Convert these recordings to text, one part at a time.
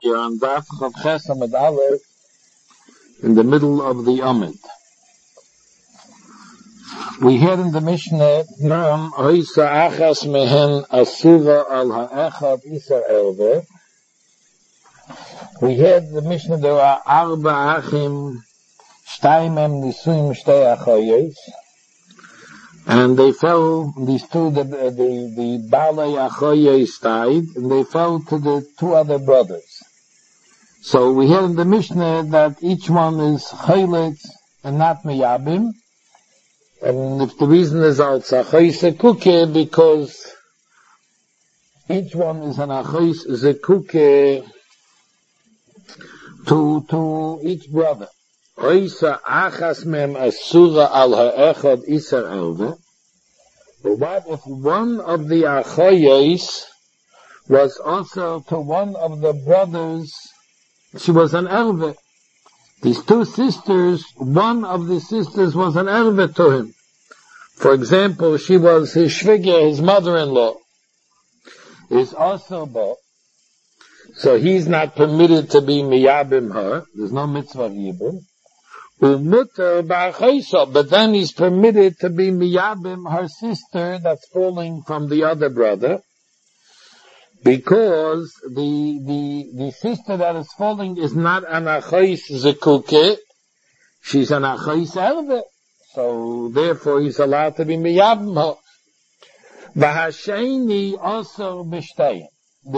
You're on Daf Chav Ches Amud Aleph, in the middle of the Amud. We hear in the Mishnah, Nam Hoisa Achas Mehen Asura Al Ha'echad Isar Elve. We hear in the Mishnah, there are Arba Achim, Shtaimem Nisuim Shtei Achoyes. And they fell, these two, the Balei Achoyes died, and they fell to the two other brothers. So we hear in the Mishnah that each one is Chaylet and not Miyabim. And if the reason is als Achoyes Zekuke, because each one is an Achoyes Zekuke to each brother. Oisa achas mem asura al ha'echad isar elve. But what if one of the achoyes was also to one of the brothers, she was an elve. These two sisters, one of the sisters was an elve to him. For example, she was his shviga, his mother-in-law, is also bo. So he's not permitted to be miyabim her. There's no mitzvah yibum. But then he's permitted to be miyabim her sister that's falling from the other brother, because the sister that is falling is not an achois zekuke, she's an achois elve. So therefore he's allowed to be miyabim her. V'hasheni also b'shtayim.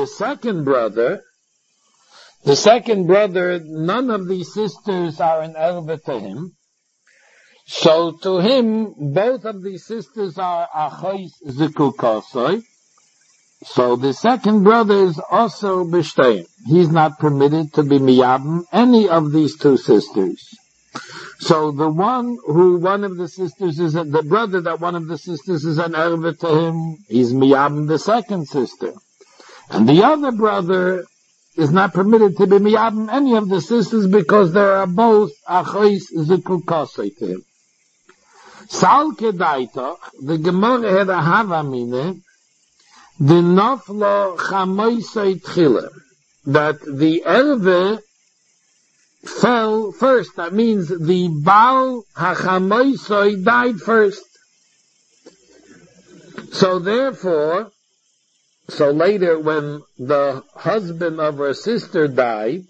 The second brother, none of these sisters are an elve to him. So to him, both of these sisters are achois zekukosoi. So the second brother is also b'shtayim. He's not permitted to be miyabim any of these two sisters. So the one of the sisters is the brother that one of the sisters is an elve to him, he's miyabim the second sister. And the other brother is not permitted to be miyabim any of the sisters because they are both achois zekukosei to him. Sal kedaitach, the Gemara had a havamine, the naflo chamoisei tchila, that the elve fell first. That means the Baal hachamoisei died first. So therefore, so later when the husband of her sister died,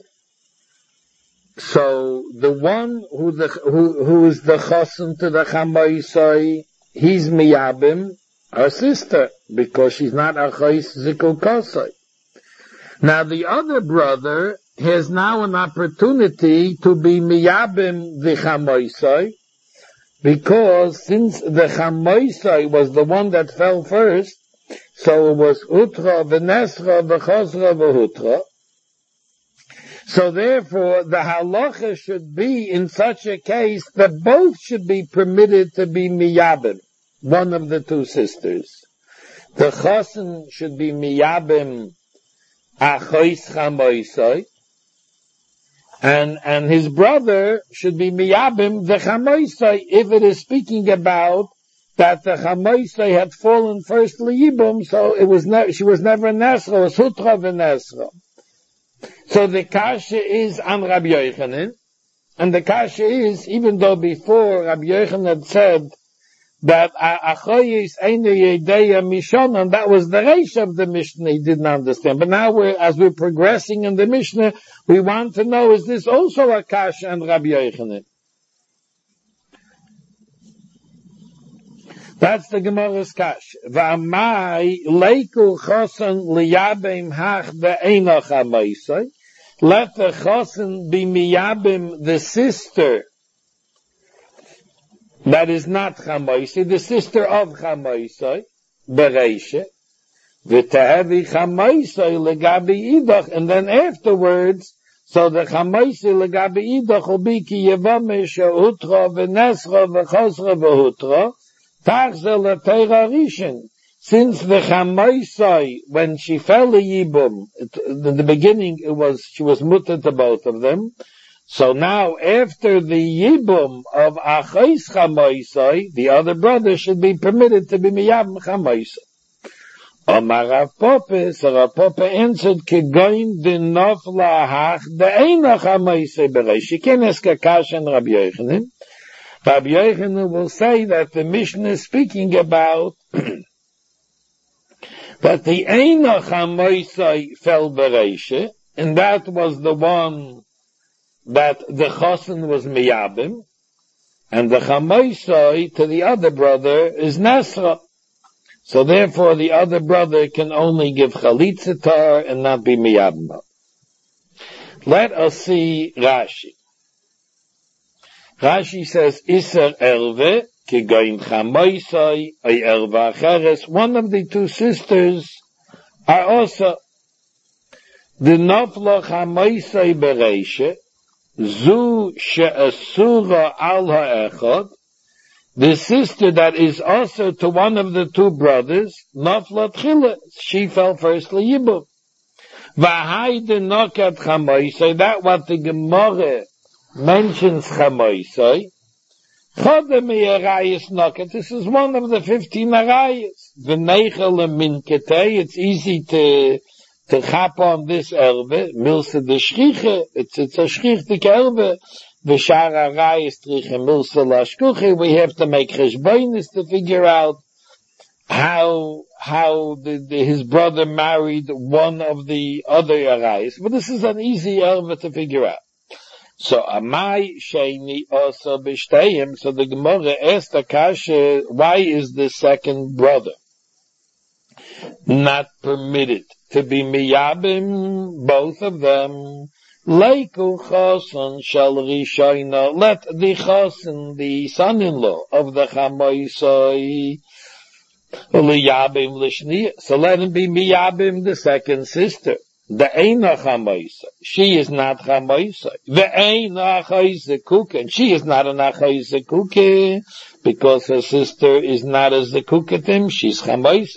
so the one who is the chosen to the chamoisai, he's miyabim her sister, because she's not achois zekukosai. Now the other brother has now an opportunity to be miyabim the chamoisai, because since the chamoisai was the one that fell first, so it was utra v'nesra v'chosra v'hutra. So therefore, the halacha should be in such a case that both should be permitted to be miyabim, one of the two sisters. The chosen should be miyabim achois chamoisai, and his brother should be miyabim the chamoisai, if it is speaking about that the chamoisai had fallen first liyibum, so she was never nesra, it was hutra v'nesra. So the kasha is on Rabbi Yochanan, and the kasha is, even though before Rabbi Yochanan had said that achoyis einu yedeya mishon, and that was the reish of the Mishnah, he didn't understand. But now as we're progressing in the Mishnah, we want to know, is this also a kasha on Rabbi Yochanan? That's the Gemara's kash. V'amai leiku chosen liyabim hach ve'ena chamoisai. Let the chosen be miyabim the sister that is not chamoisai, the sister of chamoisai, bereisha. V'tehevi chamoisai legabi idach. And then afterwards, so the chamoisai legabi idach will be ki yevamish utra v'nesra v'chosra v'hutra. Since the chamoisai, when she fell a yibum, in the beginning she was mutter to both of them. So now after the yibum of achois chamoisai, the other brother should be permitted to be miyabim chamoisai. Omar Rav Papa, so Rav Papa answered, Kegoin de nofla hach, de einach ha-moisei bereish. You can't ask a kasha and Rabbi Yochanan. Rabbi Yochanan will say that the Mishnah is speaking about that the einach ha-moisei fell bereish, and that was the one that the chosen was miyabim, and the ha-moisei to the other brother is Nasra. So therefore the other brother can only give chalitza to her and not be miyabim. Let us see Rashi. Rashi says, Iser erve, ki goyim chamoisai, ay erva acheres. One of the two sisters are also the nofla chamoisai bereishe, zu she'asura al ha'echad, the sister that is also to one of the two brothers, nofla tchila, she fell first liyibum. V'haide nokat chamoisai, that what the Gemara mentions chamoisai, chodem arayis nokat, this is one of the 15 arayis. V'neichel minketei, it's easy to chap on this erbe, milse de shriche, it's a shrichtik erbe, v'shar arayis triche milse lashkuche, we have to make cheshbonis to figure out how his brother married one of the other arayis. But this is an easy erbe to figure out. So amai sheini also b'shteim. So the Gemara asked Akasha, why is the second brother not permitted to be miyabim, both of them? Leiku choson shal rishoina. Let the choson, the son-in-law of the chamoisoi, liyabim lishniya. So let him be miyabim, the second sister. The eina chamoisa, she is not chamoisa. The eina achaizekuke, and she is not an achaizekuke, because her sister is not a zekuketim, she's chamoisa.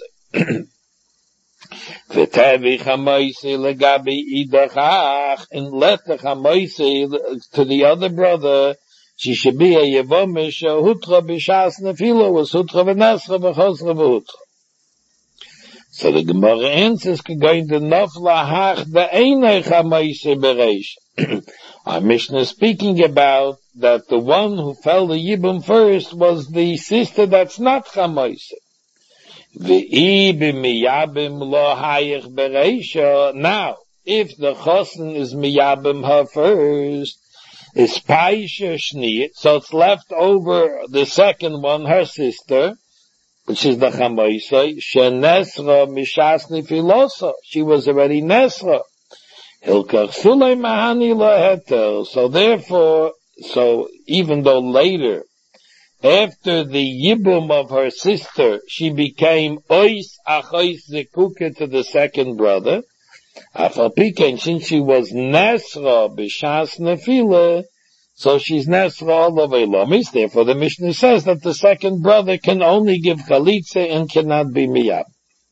V'tevi chamoisa legabi idachach, and let the chamoisa to the other brother, she should be a yevomish, hutra b'shas nefilo, was hutra v'nasra v'chosra v'hutra. So the Gemara answers, going to nofla hach the einay chamoisei bereish. Our Mishnah is speaking about that the one who fell the yibum first was the sister that's not chamoisei. V'i b'miyabim lo hayich bereisha. Now, if the chosen is miyabim her first, is paisha shniyit, so it's left over the second one, her sister, which is the chamoisai, shenesra mishas nifilosa. She was already nesra. Hilkach sulei mahani laheter. So therefore, even though later, after the yibum of her sister, she became ois achois zekuke to the second brother, afal since she was nesra b'shas nefila, so she's nesra all of Elomis. Therefore the Mishnah says that the second brother can only give chalitza and cannot be miyab.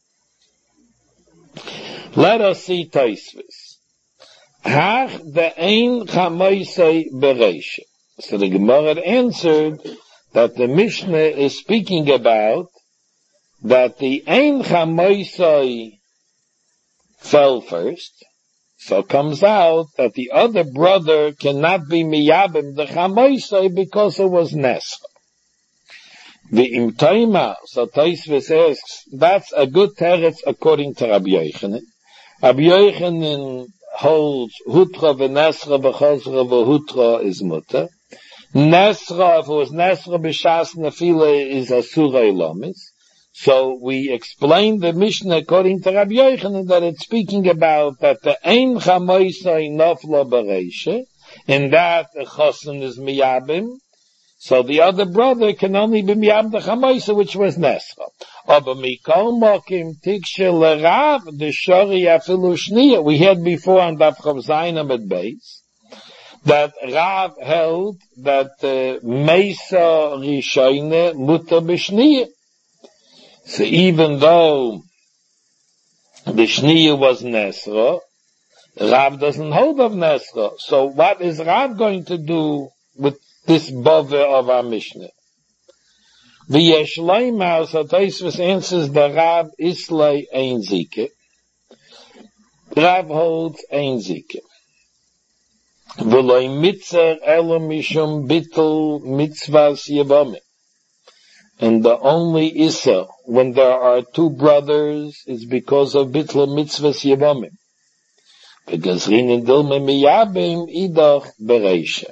Let us see Tosfos. Hach the ein chamoisei bereish. So the Gemara answered that the Mishnah is speaking about that the ein chamoisei fell first. So it comes out that the other brother cannot be miyabim the chamoisei because it was nesra. The imtaima, so Tosfos asks, that's a good teretz according to Rabbi Yochanan. Rabbi Yochanan holds hutra v'nesra v'chosra v'hutra is mutter. Nesra, if it was nesra b'shas nefila, is asura ilamis. So we explained the Mishnah according to Rabbi Yochanan that it's speaking about that the ein chamoisai nofla bereisha, and that the chosen is miyabim. So the other brother can only be miyabim the chamoisa, which was nesra. Aber mikol mokim tikshe l'rav the shori afilu shniya. We had before on Daf Chav Zayin at base that Rav held that meisa rishoyne mutar b'shniya. So even though the shniya was nesra, Rav doesn't hold of nesra. So what is Rav going to do with this bother of our Mishnah? V'yesh loymar, so Tosfos answers the Rab Islay ein Zike. Rab holds ein Zike. V'loy mitzer elo mishum bittul mitzvahs yevamim. And the only Issa, when there are two brothers, is because of bittul mitzvahs yevamim. Because rinin dilme miyabim idach bereisha.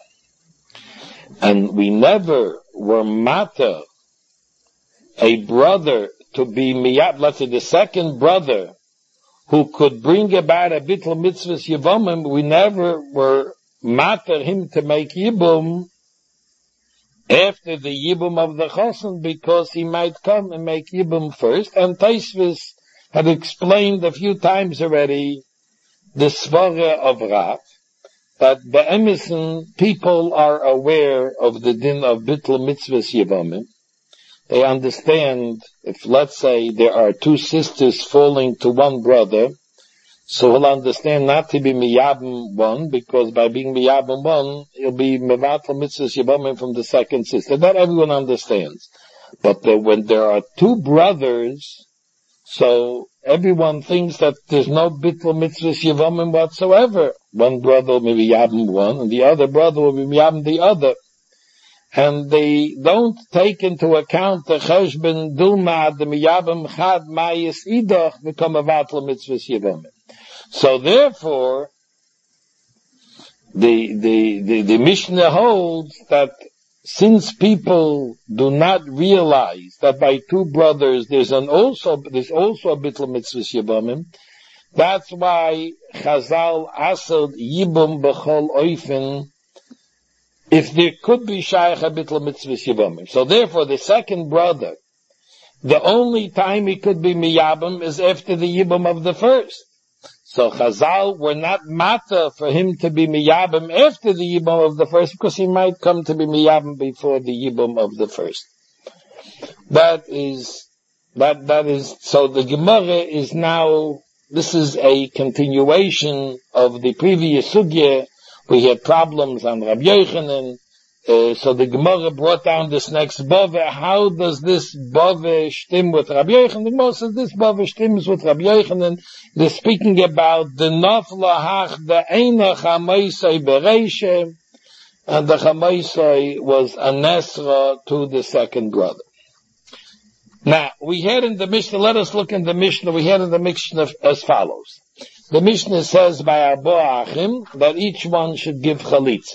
And we never were matter a brother to be miyab, let's say the second brother who could bring about a bittul mitzvahs yevamim, we never were matter him to make yibum after the yibum of the chosen, because he might come and make yibum first. And Tosfos had explained a few times already the svara of Rav, that be'emison people are aware of the din of bittul mitzvahs yevamim. They understand, if let's say there are two sisters falling to one brother, so he'll understand not to be miyabim one, because by being miyabim one, he'll be mevatel mitzvahs yevamim from the second sister. That everyone understands. But when there are two brothers, so everyone thinks that there's no bittul mitzvahs yevamim whatsoever. One brother will be miyabim one, and the other brother will be miyabim the other. And they don't take into account the cheshbon dulma, the miyabim chad mayis idach become a vatl mitzvahs yevamim. So therefore, the Mishnah holds that since people do not realize that by two brothers there's also a bittul mitzvahs yevamim, that's why Chazal asad yibum b'chol oifen, if there could be shaykh a bittul mitzvahs yevamim. So therefore, the second brother, the only time he could be miyabim is after the yibum of the first. So Chazal were not matter for him to be miyabim after the yibum of the first, because he might come to be miyabim before the yibum of the first. That is, so the Gemara is now, this is a continuation of the previous sugya. We had problems on Rabbi Yochanan, so the Gemara brought down this next bava. How does this bava stem with Rabbi Yochanan? The Gemara says this bava stems with Rabbi Yochanan. They're speaking about the nafla hach, the eina chamaisai bereisha, and the chamaisai was a nesra to the second brother. Now, we had in the Mishnah, let us look in the Mishnah, we had in the Mishnah as follows. The Mishnah says by Arba Achim that each one should give chalitza.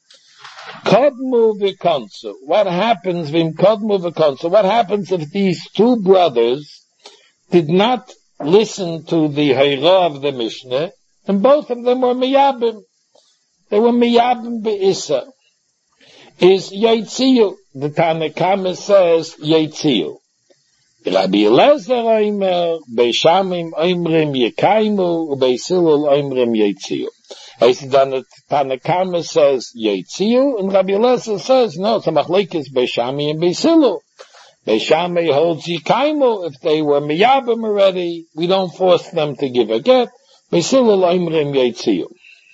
Kodmu v'konsu. What happens v'im kodmu v'konsu? What happens if these two brothers did not listen to the hayra of the Mishnah, and both of them were miyabim? They were miyabim be'issa. Is yaitziyu. The Tanakama says yaitziyu. Rabbi Elazar Omer, Beishamim Oimrim Yekaimu, Beisilul Oimrim Yetziu. Then the Tanakama says Yetziu, and Rabbi Elazar says, no, it's a machlekes Beishami and Beisilul. Beishami holds Yekaimu. If they were miyabim already, we don't force them to give a get. Beisilul Oimrim Yetziu.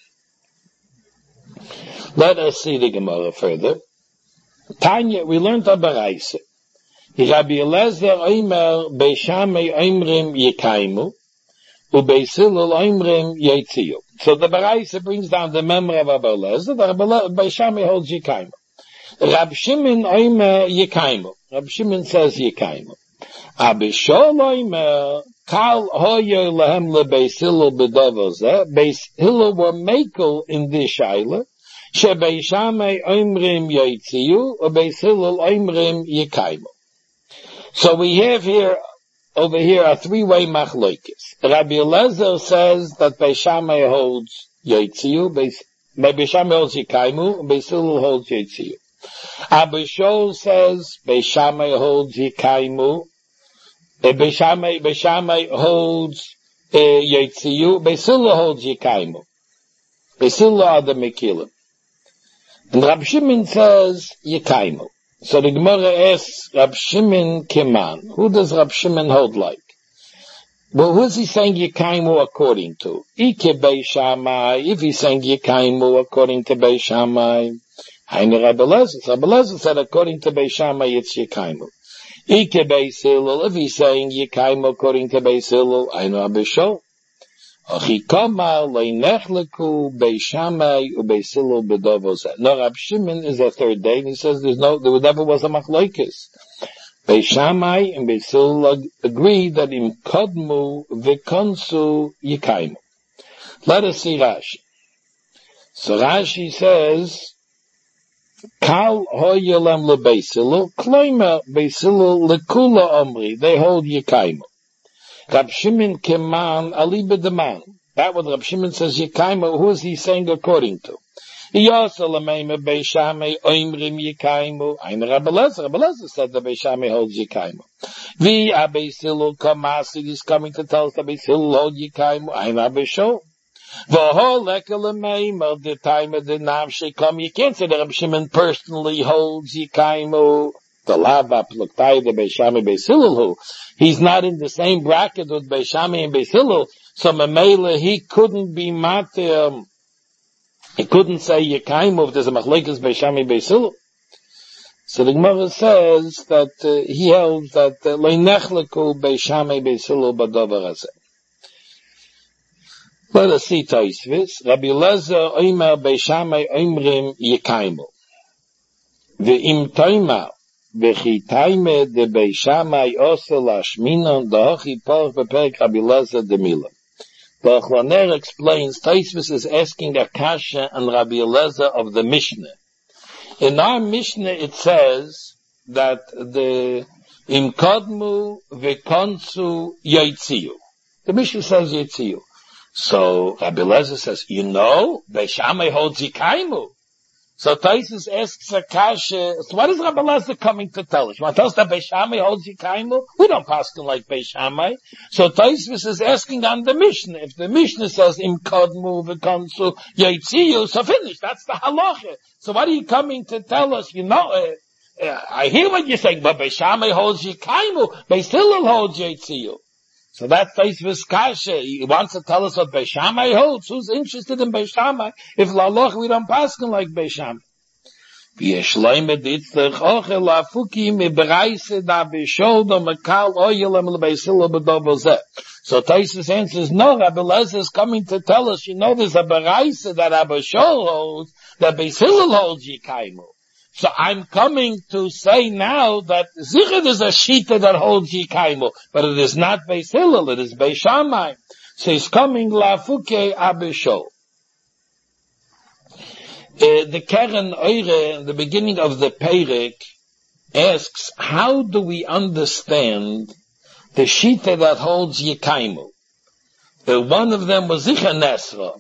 Let us see the Gemara further. Tanya, we learned a baraisa. Rabbi Elazar Omer Beishamei Oimrim Yekaimu Ubeisilul Oimrim Yetziu. So the Baraisa brings down the memory of Rabbi Elazar. Beishamei holds Yekaimu. Rab Shimon Omer Yekaimu. Rab Shimon says Yekaimu. Abishol Omer Kal Hoyer Lehem LeBeisilul B'Dovozeh. Beisilul were makel in this shaila. Shebeishamei Oimrim Yetziu Ubeisilul Oimrim Yekaimu. So we have over here, a three-way machlokes. Rabbi Elazar says that Beishamai holds Yetziu, Beishamai holds Yekaimu, and Beisilul holds Yetziu. Abishol says Beishamai holds Yekaimu, Beishamai holds Yetziu, Beisilul holds Yekaimu. Beisilul are the Mekilim. And Rab Shimon says Yekaimu. So the Gemara asks Rab Shimon Keman. Who does Rab Shimon hold like? Well, who is he saying Yekaimu according to? Ike Beishamai. If he's saying Yekaimu according to Beishamai, Eine Rabbi Lezer. So Rabbi Lezer said, according to Beis Shammai, it's Yekaimu. Ike Beis Hillel, if he's saying Yekaimu according to Beis Hillel, Eine Rabbi Shol. Achikama leinechleku Beis Shammai uBeis Hillel b'dovos. No, Rab Shimon is the third day, and he says there never was a machlokes. Beis Shammai and Beis Hillel agree that im kodmu v'konsu Yekaimu. Let us see Rashi. So Rashi says, Kal hoyelem leBeis Hillel, kloimer Beis Hillel lekula omri. They hold Yekaimu. Rab Shimon keman aliba deman. That what Rab Shimon says Yekaimu, who is he saying according to? Yasa lemeime Beis Shammai oimrim Yekaimu. Ein Rabbi Lezer. Rabbi Lezer said that Beis Shammai holds Yekaimu. Vi Beis Hillel kamasi is coming to tell us that Beis Hillel holds Yekaimu. Ein Rabbi Shol. V'ho leka lemeime the time of the nam shekom. You can't say that Rab Shimon personally holds Yekaimu. The lava pluktai the Beis Shammai Beis Hillel who. He's not in the same bracket with Beis Shammai and Beis Hillel, so Mamela, he couldn't be matir, he couldn't say Yekaimu if there's a machlokes Beis Shammai Beis Hillel. So the Gemara says that he held that leinechleku Beis Shammai Beis Hillel b'davar hazeh. Let us see Tosfos. Rabbi Lezer oimer Beis Shammai oimrim Yekaimu. Ve'im toimar V'chitaime de Beis Shammai osel ashminon dahochi porch beperek Rabbi Lezer de Mila. The Achlaner explains, Tosfos is asking a kasha and Rabbi Lezer of the Mishnah. In our Mishnah it says that the imkodmu v'konsu yotziu. The Mishnah says yotziu. So Rabbi Lezer says, Beis Shammai holds Yekaimu. So Tosfos asks a kasha, so what is Rabbi Lezer coming to tell us? You want to tell us that Beis Shammai holds Yekaimu? We don't paskin like Beis Shammai. So Tosfos is asking on the Mishnah. If the Mishnah says, Im kodmu v'konsu yotziu, so finish. That's the halacha. So what are you coming to tell us? I hear what you're saying, but Beis Shammai holds Yekaimu. Beis Hillel holds yotziu. So that's Tosfos kasha. He wants to tell us what Beis Shammai holds. Who's interested in Beis Shammai? If laloch we don't paskin like Beis Shammai. V'yeshloime ditzlech ochel lafuki mibraise da b'sholdo mekal oyelem leBeis Hillel b'dovo zeh. So Tosfos answers, no, Rabbi Lezer is coming to tell us, there's a beraise that Rabbi Shol holds, that Beis Hillel holds Yekaimu. So I'm coming to say now that Zichud is a shita that holds Yekaimu, but it is not Beis Hillel, it is Beis Shammai. So he's coming lafuke abishol. The Keren Eure, in the beginning of the Perek, asks, how do we understand the shita that holds Yekaimu? One of them was Zichar Nesra.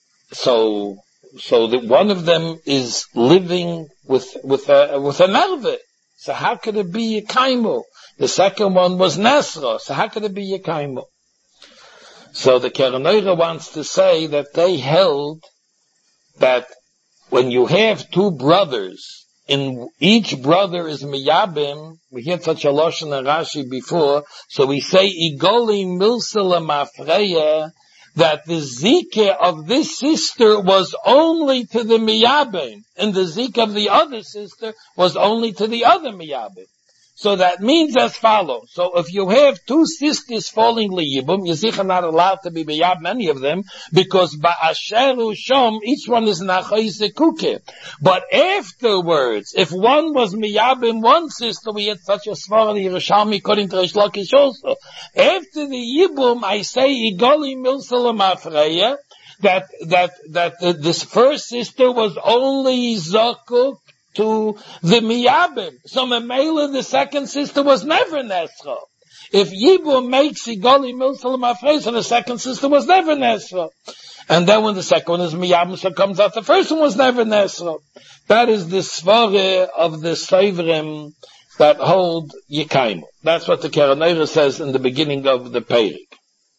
So that one of them is living with a merve. So how could it be Yekaimu? The second one was Nesra. So how could it be Yekaimu? So the Keren Eure wants to say that they held that when you have two brothers, in each brother is miyabim, we heard such a lashon in Rashi before, so we say igoli milsela mafreya, that the zikah of this sister was only to the miyabim, and the zikah of the other sister was only to the other miyabim. So that means as follows. So if you have two sisters falling liyibum, you're not allowed to be miyab many of them, because ba'asheru shom, each one is nachayze kuke. But afterwards, if one was miyabim one sister, we had such a svara the Yerushalmi according to Reish Lakish also. After the yibum, I say igoli milsalam afreya, that this first sister was only zakuk to the miyabim. So Memela, the second sister, was never Nesra. If Yibum makes Igoli Milsalam Afrei, so the second sister was never Nesra. And then when the second one is miyabim, so comes out the first one was never Nesra. That is the svara of the Seivrim that hold Yekaimu. That's what the Keren Eure says in the beginning of the Perek.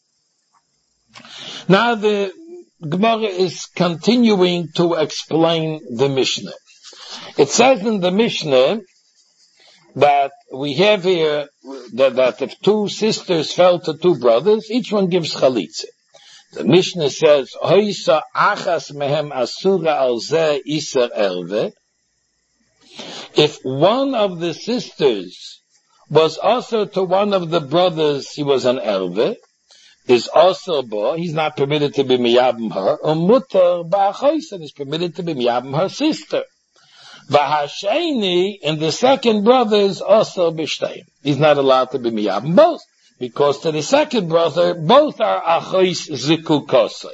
Now the Gemara is continuing to explain the Mishnah. It says in the Mishnah that we have here that if two sisters fell to two brothers, each one gives chalitza. The Mishnah says, Hoisa achas mehem asura al zeh iser erve. If one of the sisters was also to one of the brothers, he was an erve, is also bo, he's not permitted to be miyabim her, mutter ba'achos, and is permitted to be miyabim her sister. V'hasheni, and the second brother is also b'shteim. He's not allowed to be miyabim both, because to the second brother, both are achos zikukosai.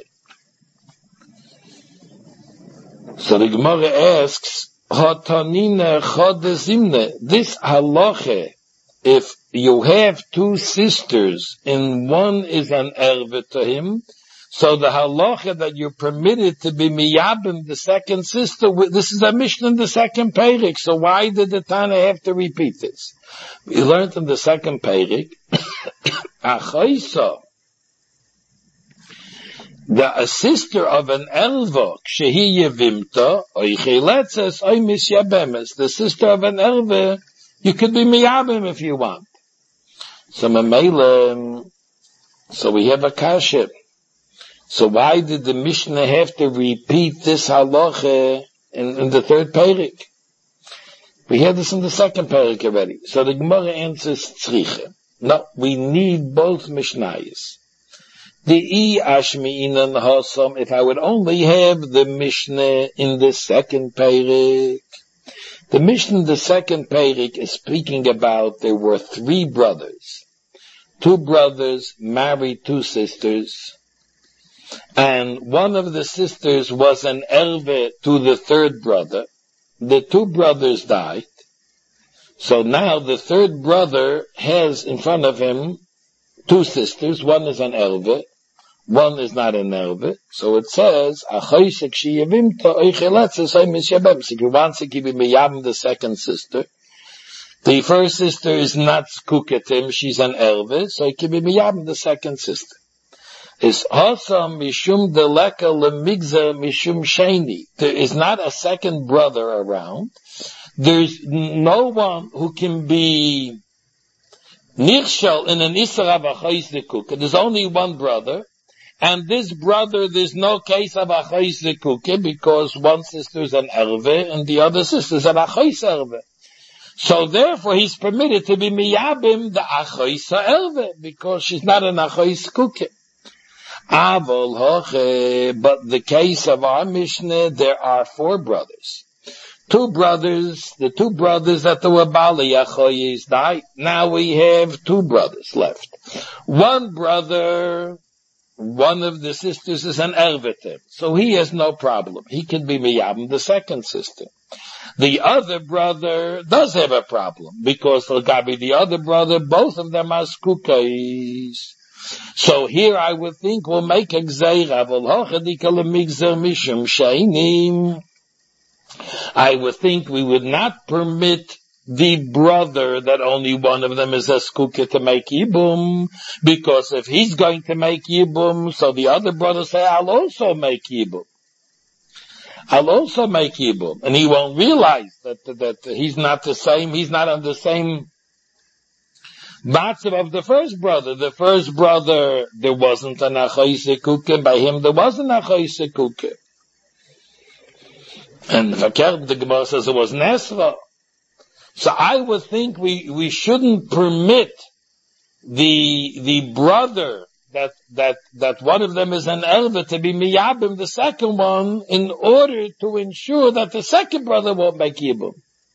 So the Gemara asks, Hatanina chodezimne, this halacha, if you have two sisters and one is an erve to him, so the halacha that you're permitted to be miyabim the second sister, this is a Mishnah in the second Perek, so why did the Tana have to repeat this? We learned in the second Perek, Achaisa, a sister of an elva, shehi yevimta, oy chiletzes, oy misyabemes. The sister of an elva, you could be miyabim if you want. So we have a kasha. So why did the Mishnah have to repeat this halacha in the third Perek? We had this in the second Perek already. So the Gemara answers tzricha. No, we need both Mishnayos. If I would only have the Mishnah in the second Perek. The Mishnah in the second Perek is speaking about there were three brothers. Two brothers married two sisters, and one of the sisters was an erve to the third brother. The two brothers died, so now the third brother has in front of him two sisters. One is an erve, one is not an erve. So it says, if he wants to give him the second sister, the first sister is not kuketim, she's an erve, so he can be miyabim the second sister. Is hasam mishum deleka lemigza mishum sheni. There is not a second brother around. There's no one who can be nirshal in an isra v'chayis dekuke. There's only one brother. And this brother, there's no case of achayis dekuke, because one sister is an erve and the other sister is an achayis erve. So therefore he's permitted to be miyabim the achayis erve, because she's not an achayis kuke. But the case of our Mishnah, there are four brothers. Two brothers, the two brothers that were Bali Achoyes died. Now we have two brothers left. One brother, one of the sisters is an ervetim, so he has no problem. He can be miyabim the second sister. The other brother does have a problem, because Lagabi, the other brother, both of them are skukais. So here I would think we'll make a gzeira. I would think we would not permit the brother that only one of them is a skuka to make yibum, because if he's going to make yibum, so the other brother say, I'll also make yibum. I'll also make yibum. And he won't realize that he's not the same, he's not on the same matzav of the first brother. The first brother, there wasn't an achayis kuke, by him there was an achayis kuke. And the Gemara says it was Nesra. So I would think we shouldn't permit the brother that one of them is an elder to be miyabim the second one, in order to ensure that the second brother won't make yibum.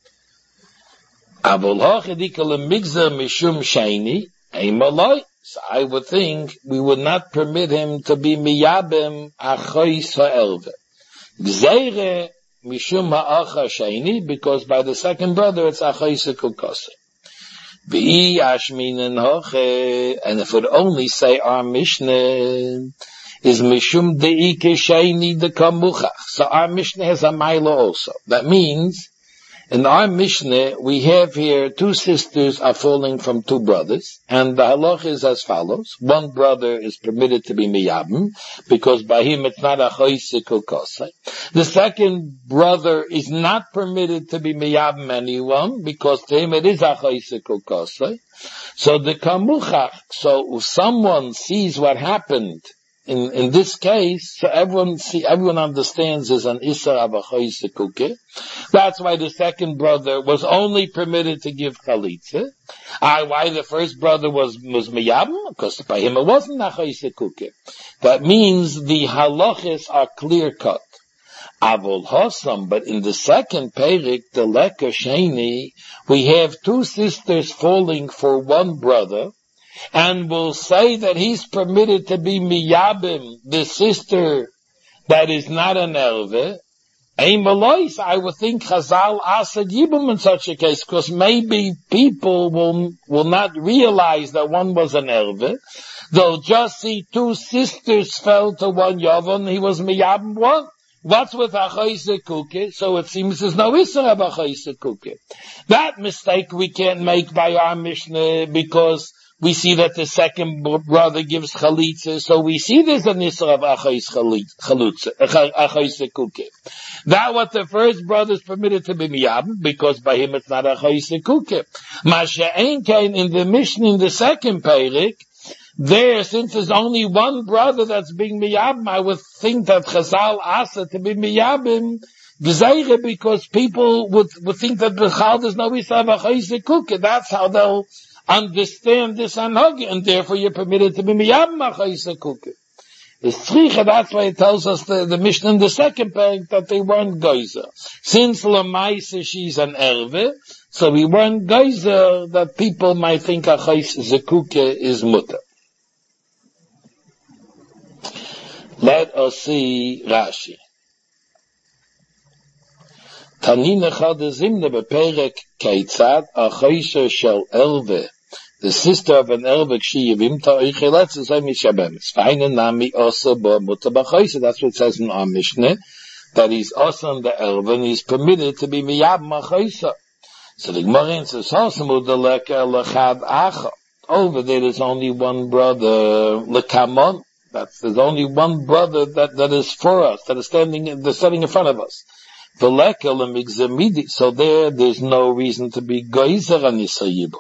So I would think we would not permit him to be miyabim achois ha'elve. Gzeire mishum ha'acha sheni, because by the second brother it's achois ha'kukose. V'i ashminen hoche, and if it only say our Mishnah is mishum de'ike sheni de kamuchach. So our Mishnah has a maila also. That means, in our Mishnah, we have here two sisters are falling from two brothers, and the halach is as follows. One brother is permitted to be miyabim, because by him it's not a choysikul kosai. The second brother is not permitted to be miyabim anyone, because to him it is a choysikul kosai. So the kamuchach, so if someone sees what happened in this case, so everyone understands there's an Isser Abachoyse Kuke. That's why the second brother was only permitted to give Chalitza. Why the first brother was Miyabim? Because by him it wasn't Achoyse Kuke. That means the halachas are clear cut. Avol Hossam, but in the second Perik, the Leka Sheni, we have two sisters falling for one brother, and we'll say that he's permitted to be Miyabim, the sister that is not an Erve. I would think Chazal Asad Yibum in such a case, because maybe people will not realize that one was an Erve. They'll just see two sisters fell to one Yavon, he was Miyabim one. What's with Achoyse Kuke? So it seems there's no Isser of Achoyse Kuke. That mistake we can't make by our Mishnah, because we see that the second brother gives Chalitza, so we see there's an Isser of Achoyse Kuke. That what the first brother is permitted to be Miyabim, because by him it's not Achoyse Kuke. Masha Ein Kain in the Mishnah in the second Perik, there, since there's only one brother that's being Miyabim, I would think that Chazal asked to be Miyabim, because people would think that Bechal there's no Isser of Achoyse Kuke. That's how they'll understand this anhag, and therefore you're permitted to be Miyabim Achoyse Kuke. The Tzricha, that's why it tells us the Mishnah in the second parak that they weren't Geyser. Since Lamaisa she's an Erve, so we weren't Geyser that people might think Achoyse Kuke is Mutter. Let us see Rashi. Tanina Chada Zimne beperek Keitzad Achoyse shel Erve. The sister of an Erve Kshiyavim Ta'oiche Let's say Mishabemis. Feine Nami Osa Bo Mutter B'Achoyse. That's what it says in our Mishnah, that he's also on the Erve and he's permitted to be Miyabim Achoyse. So the Gemara answers, Hosamu Deleka Lechad Acha. Over there there's only one brother, Lekamon. There's only one brother that is for us, that is standing in front of us. So there's no reason to be Geyser on Yisrael.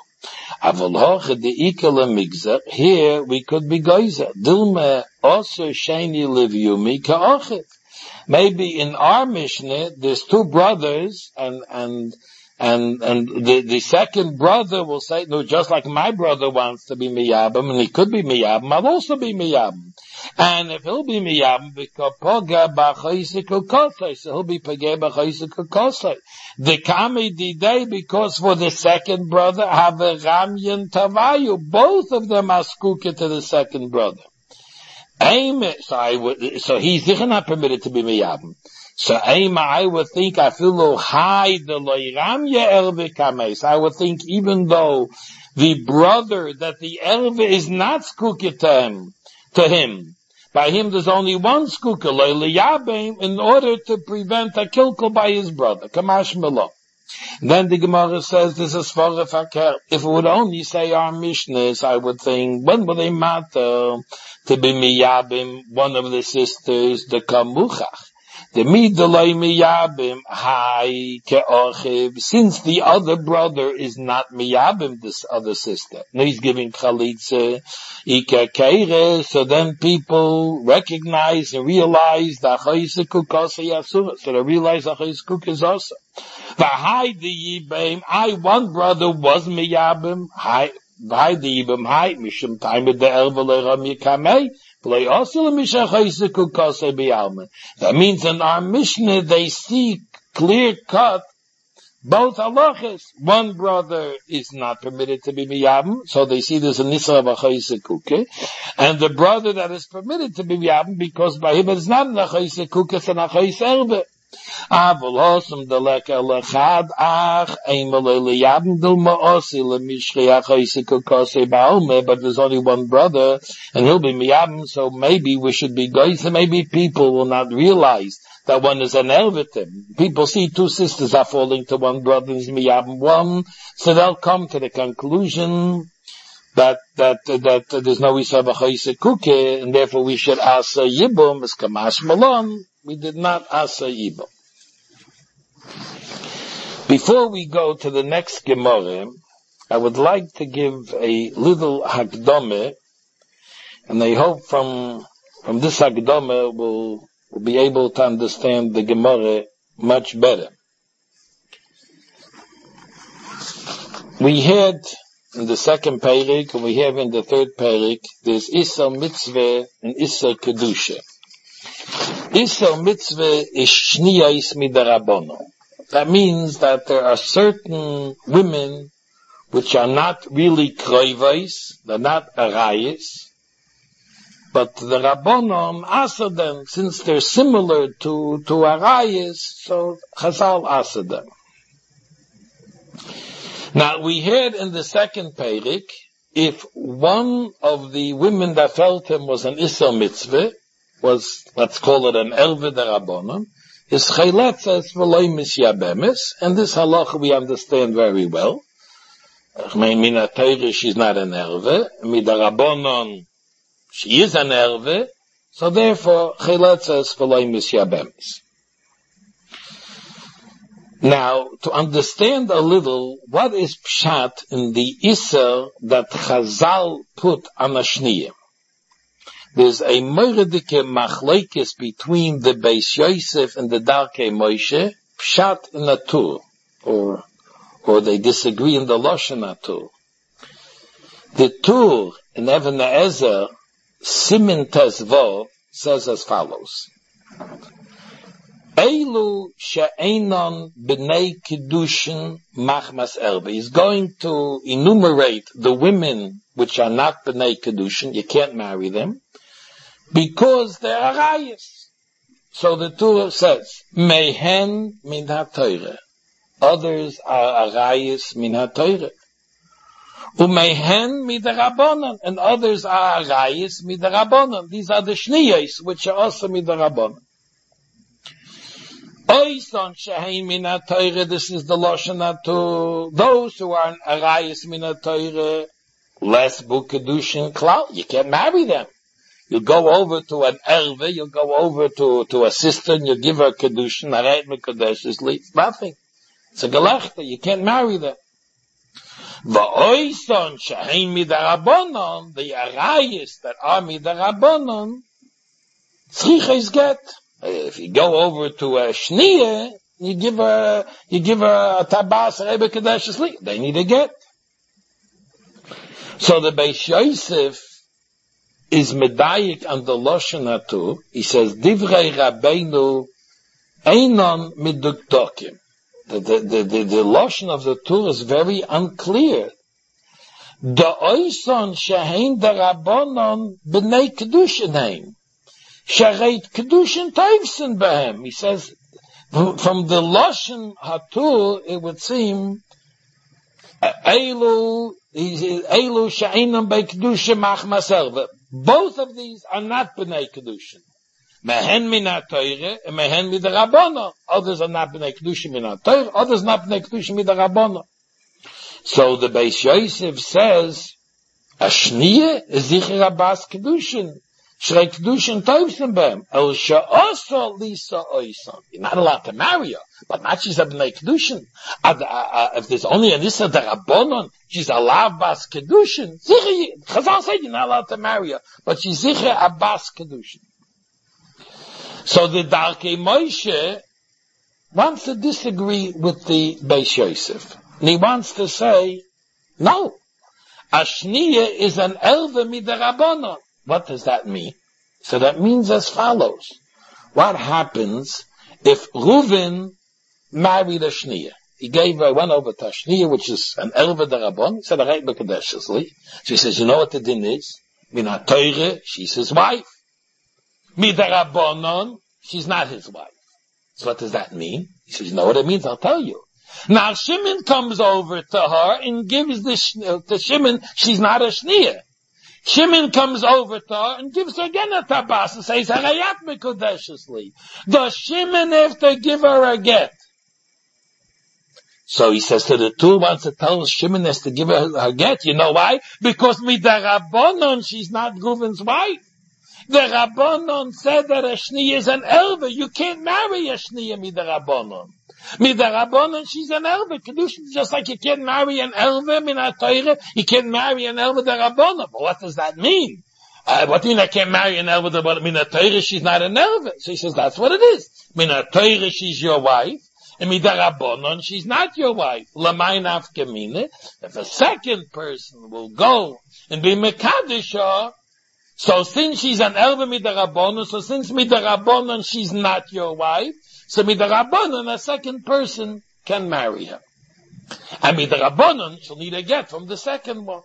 Here we could be Geyser. Dilma also sheni livyumi ka'ochet. Maybe in our Mishnah there's two brothers and the second brother will say, no, just like my brother wants to be Miyabim, and he could be Miyabim, I'll also be Miyabim. And if he'll be Miyabim, because Poga B'Achoyse Kukosai, so he'll be Poga B'Achoyse Kukosai. The Kami Didei, because for the second brother, have a Ramyan Tavayu, both of them are skuka to the second brother. So he's not permitted to be Miyabim. So I would think I would think even though the brother that the Erve is not skuka to him, by him there's only one skuka, in order to prevent a kilkel by his brother. Kamash Melo. Then the Gemara says this is for a fakir. If it would only say our Mishnahs, I would think, when will they matter to be Miyabim, one of the sisters, the Kamuchach? The midolay miyabim hai ke'ochiv. Since the other brother is not miyabim, this other sister, no, he's giving chalitza ikakeire. So then people recognize and realize that Achoyse Kukosai Yasura. So they realize Achoyse Kuk is also. V'hai the yibim. One brother was miyabim. Hai the yibim hai mishum time with the elvele ram yikamei. That means in our Mishnah they see clear cut both halachas. One brother is not permitted to be miyabim, so they see there's a nisra of Achoyse Kuke, and the brother that is permitted to be miyabim, because by him it's not an Achoyse Kuke, it's an Achoyse Erve. But there's only one brother, and he'll be miyabim, so maybe we should be goyis, and maybe people will not realize that one is an ervitim. People see two sisters are falling to one brother, is miyabim one, so they'll come to the conclusion that there's no Isser B'Achoyse Kuke, and therefore we should asa yibum, as Kamash Malon. We did not asa yibum. Before we go to the next Gemara, I would like to give a little hakdome, and I hope from From this Hakdama, we'll be able to understand the Gemara much better. We had in the second Perek, and we have in the third Perek, there's Isser Mitzvah and Isser Kedusha. Isser Mitzvah is Shniyais Midarabono. That means that there are certain women which are not really kroivais, they're not arayis, but the Rabbonon asa them, since they're similar to arayis, so Chazal asa them. Now we heard in the second Perek, if one of the women that felt him was an Isser Mitzvah, was, let's call it an Elve de Rabbonon, is Chayletzes v'loi misyabemis, and this halacha we understand very well. Mina Teire, she's not an Elve, Mida Rabbonon, she is an Elve, so therefore Chayletzes v'loi misyabemis. Now, to understand a little, what is pshat in the Isser that Chazal put on a Shniyah? There's a moiredike machlekes between the Beis Yosef and the Darkei Moshe, pshat in a tur, or they disagree in the Lashon Tur. The Tur in Even Ezer, Simin Tezvo, says as follows. Eilu she'einon b'nei kedushin machmas erbe. He's going to enumerate the women which are not b'nei kedushin. You can't marry them because they're arayis. So the Torah says, mehen min ha-Torah. Others are arayis min ha-Torah. Umehen min ha-Rabbanon. And others are arayis min ha-Rabbanon. These are the shniyos which are also min ha-Rabbanon. Oison shehein min ha-Torah, this is the Lashon HaTorah. Those who are arayis min ha-Torah, less bu kedushin klal, you can't marry them. You go over to an elve, you go over to a sister, and you give her kedushin, arayit mekadeshesli, it's nothing. It's a galachta, you can't marry them. V'oison shehein midarabonon, the arayis that are midarabonon, tzricha is get. If you go over to a shniyah, you give her a tabas rebe kadeshesli, they need a get. So the Beis Yosef is medayik on the Lashon HaTorah. He says, Divrei Rabbeinu einon miduktokim. The Lashon of the Torah is very unclear. The oison shehein darabonon b'nei kedushin heim. Shareit kedushin toivsin behem. He says, from the Lashon HaTorah, it would seem, Eilu she'einam bei kedushin machmas erve. Both of these are not b'nei kedushin. Mehen min ha-Torah and mehen min ha-Rabbanon. Others are not b'nei kedushin min ha-Torah, others not b'nei kedushin min ha-Rabbanon. So the Beis Yosef says, a shniyah is zicher abas kedushin. Shrei kedushin toivsin behem. El she'oso lisa oison. You're not allowed to marry her, but not she's a b'nei kedushin. If there's only an issa d'Rabbanon, she's allowed bas kedushin. Chazal said you're not allowed to marry her, but she's zicher abas kedushin. So the Darkei Moshe wants to disagree with the Beis Yosef. And he wants to say, no, Ashniya is an elve midarabonon. What does that mean? So that means as follows. What happens if Reuven married a Shniya? He went over to a Shniya, which is an elve darabon. He said, Arayit b'kadeshesli. So he says, you know what the din is? Min ha-Torah, she's his wife. Midarabonon, she's not his wife. So what does that mean? He says, you know what it means? I'll tell you. Now Shimon comes over to her and gives to Shimon, she's not a Shniya. Shimon comes over to her and gives her again a tabas and says, Harayat mekudeshesli. Does Shimon have to give her a get? So he says to the two, wants to tell Shimon has to give her a get. You know why? Because midarabonon, she's not Reuven's wife. The Rabbanon said that a Shniya is an elve. You can't marry a Shniya midarabonon. Midarabonon, she's an elve. Kedushin, just like you can't marry an elve min ha-Torah, you can't marry an elve darabonon. But what does that mean? What do you mean I can't marry an elva? But Mina Torah, she's not an elva. She says, that's what it is. Mina Torah, she's your wife. And Midarabonon, she's not your wife. L'mayin afkamine. If a second person will go and be Mekadisha, so since she's an elva Midarabonon, so since Midarabonon, she's not your wife, so Midarabonon, a second person can marry her. And Midarabonon, she'll need a get from the second one.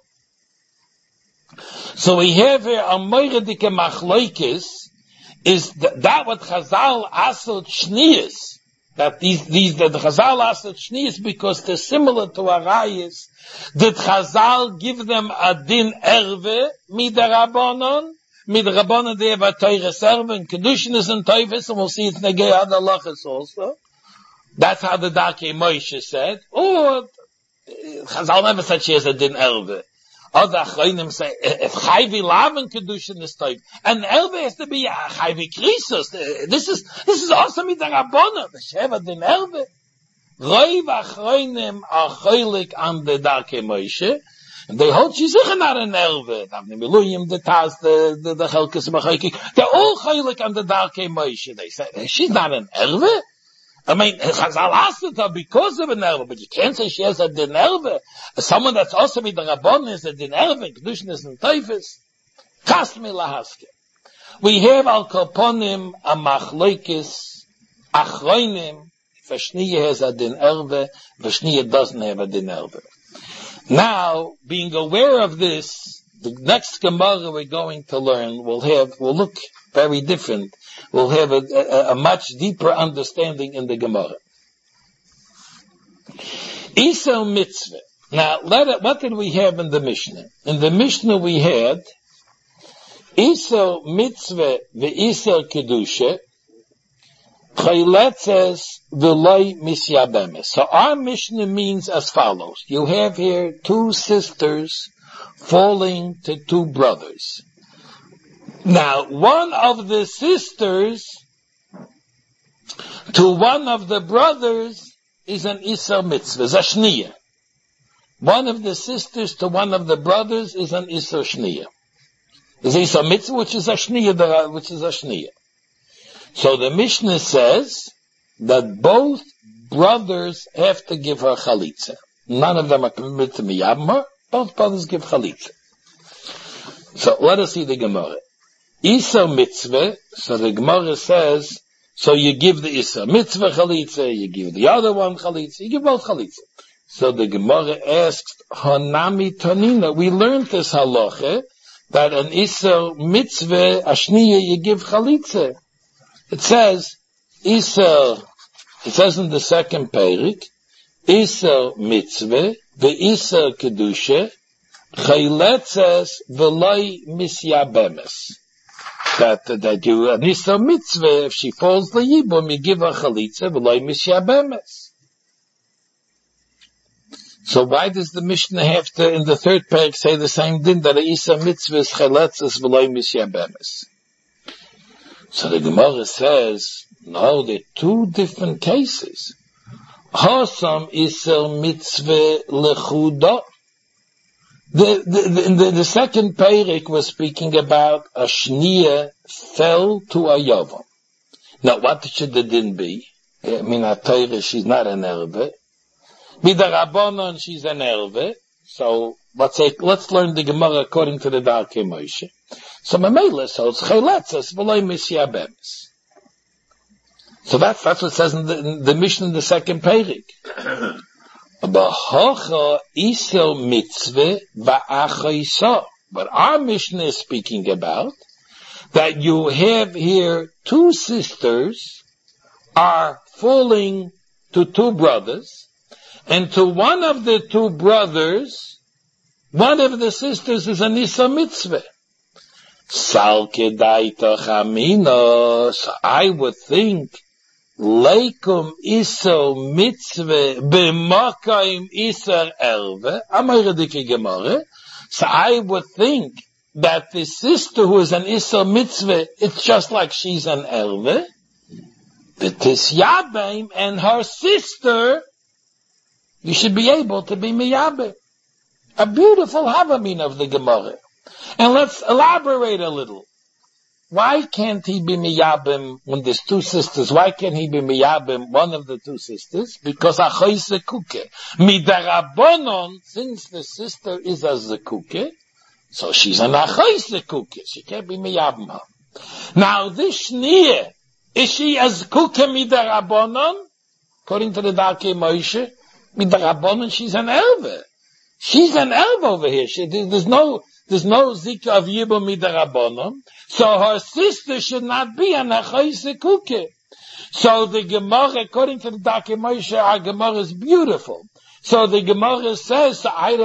So we have here a moiredike machloikis, is that what Chazal asot shniyas, that the Chazal asot shniyas because they're similar to Arayis, did Chazal give them a din erve midarabonon they have a teires erve, and Kedushin is in teires, and we'll see it's negei ad halachas also. That's how the Darkei Moshe said. Or Chazal never said she has a din erve. Other Achronim say, if Chayvi Lavan Kedushin is type, and Elve has to be a Chayvi Krisos. This is also with the Rabbana. The Sheva din Elve. Roiv Achronim are Choylik on the Darkei Moshe, and they hold she's not an Elve. Davne Miluyim, the Taz, the Chelkes Machoyki. They're all Choylik on the Darkei Moshe. They say, she's not an Elve. I mean, Chazal asked her because of an elva, but you can't say she has a din elva. Someone that's also with the Rabbon is a din elva, Kedushin is in Teifes. Kasmi lahaske. We have al koponim a machloikis, achroinim, if a shniya has a din elva, if a shniya doesn't have a din elva. Now, being aware of this, the next Gemara we're going to learn will look very different. We'll have a much deeper understanding in the Gemara. Isel mitzvah. Now, what did we have in the Mishnah? In the Mishnah we had Isel mitzvah ve'isel kedusha chayletzes v'loi misyabemes. So our Mishnah means as follows. You have here two sisters falling to two brothers. Now, one of the sisters to one of the brothers is an Isser Mitzvah, Zashniya. One of the sisters to one of the brothers is an Isser Shniya. Is Isser Mitzvah, which is a Shniya. So the Mishnah says that both brothers have to give her Chalitza. None of them are permitted to miyabim her. Both brothers give Chalitza. So let us see the Gemara. Isser mitzvah, so the Gemara says, so you give the Isser mitzvah chalitza, you give the other one chalitza, you give both chalitza. So the Gemara asks, Hanami Tonina, we learned this halacha, that an Isser mitzvah, ashniya, you give chalitza. It says in the second parik, Isser mitzvah, the Isser kedusha, chayletzes v'loi misyabemes. That you, an Isser mitzvah, if she falls the yibum, you give her chalitza, v'loi misyabemes. So why does the Mishnah have to, in the third parak, say the same thing, that an Isser mitzvah is chaletzes v'loi misyabemes? So the Gemara says, no, there are two different cases. Hasam Isser mitzvah lechuda. The second parak was speaking about a shniya fell to a yavam. Now, what should the din be? I mean, a Torah, she's not an erve. Midarabonon, she's an erve. So, let's learn the Gemara according to the Darkei Moshe. So, Mamela says, chayletzes v'loi misyabemes. So that's what it says in the Mishnah in the second parak. B'hocha isel mitzvah va'achaisa. But our Mishnah is speaking about that you have here two sisters are falling to two brothers, and to one of the two brothers, one of the sisters is an Isser mitzvah. Sal kedaita chamina. So I would think Leikum Isser mitzvah b'makayim Isser elve. Amaydike Gemara. So I would think that the sister who is an Isser mitzvah, it's just like she's an elve. The Tisyabeim and her sister, you should be able to be miyabe. A beautiful havamin of the Gemara. And let's elaborate a little. Why can't he be miyabim when there's two sisters? Why can't he be miyabim one of the two sisters? Because achoy zekuke. Midarabonon, since the sister is a zekuke, so she's an achoy zekuke. She can't be miyabim her. Now this shniya, is she a zekuke midarabonon? According to the Darkei Moshe, midarabonon, she's an elve. She's an elve over here. There's no zika of yibum midarabonon. So her sister should not be an achoy zekuke. So the Gemara, according to the Darkei Moshe, our Gemara is beautiful. So the Gemara says, that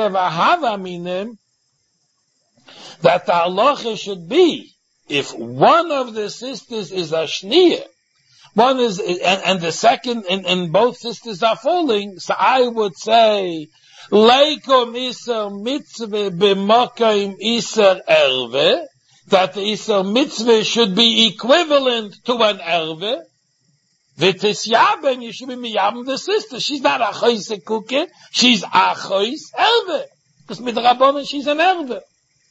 the halacha should be, if one of the sisters is a shniya, one is, and the second, and both sisters are falling, so I would say, Leikom Iser Mitzvah b'Mokayim Iser Erve, that the Iser Mitzvah should be equivalent to an Erve. V'Tisyaben, you should be miyabim the sister. She's not Achoy Zekuke, she's Achoy Erve. Because Midrabanan, she's an Erve.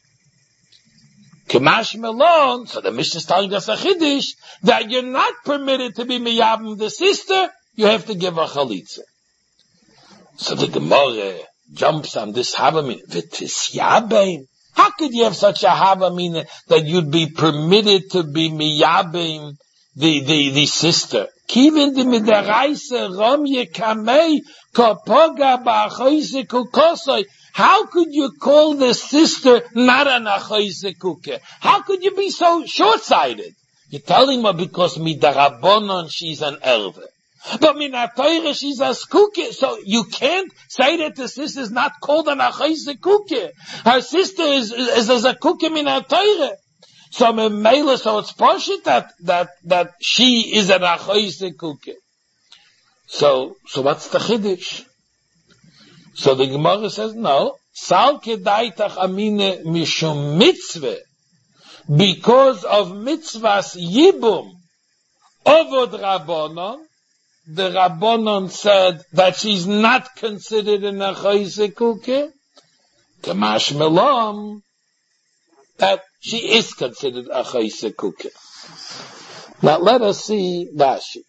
Kemash Melon, so the Mishnah is telling us a Chiddush, that you're not permitted to be miyabim the sister, you have to give a Chalitza. So the Gemara jumps on this Havamina. V'Tisyaben. How could you have such a Havamina that you'd be permitted to be miyabim the sister? Kivin de midaraisa rom yekamei kapoga ba'achoy zekukosoi. How could you call the sister not an achoy zekuke? How could you be so short-sighted? You're telling me because midarabonon she's an elve. But minatayre she's a skuke, so you can't say that the sister is not called an achoy zekuke. Her sister is a zekuke minatayre. So Mela, so it's poshut that she is an achoy zekuke. So what's the chiddush? So the Gemara says no. Sal kedaitach amine mishum mitzvah, because of mitzvahs yibum ovod rabbonon. The Rabbonon said that she's not considered an achoy zekuke. Kamash Melom, that she is considered achoy zekuke. Now let us see Rashi.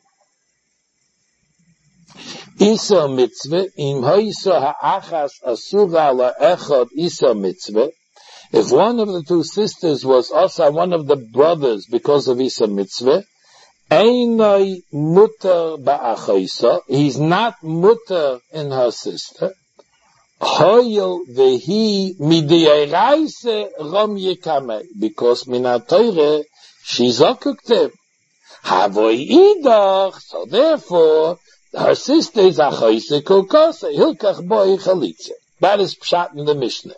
Isa mitzvah, im hoisa ha'achas asura la'echad isa mitzvah. If one of the two sisters was also one of the brothers because of isa mitzvah, Einai mutter ba'achoisa, he's not mutter in her sister. Hoyel vehi midiyaraise rom yekame, because minatoire she's okuktev. Havoi idach, so therefore her sister is achoisa kokose, hilkach boi chalitze. That is pshat in the Mishnah.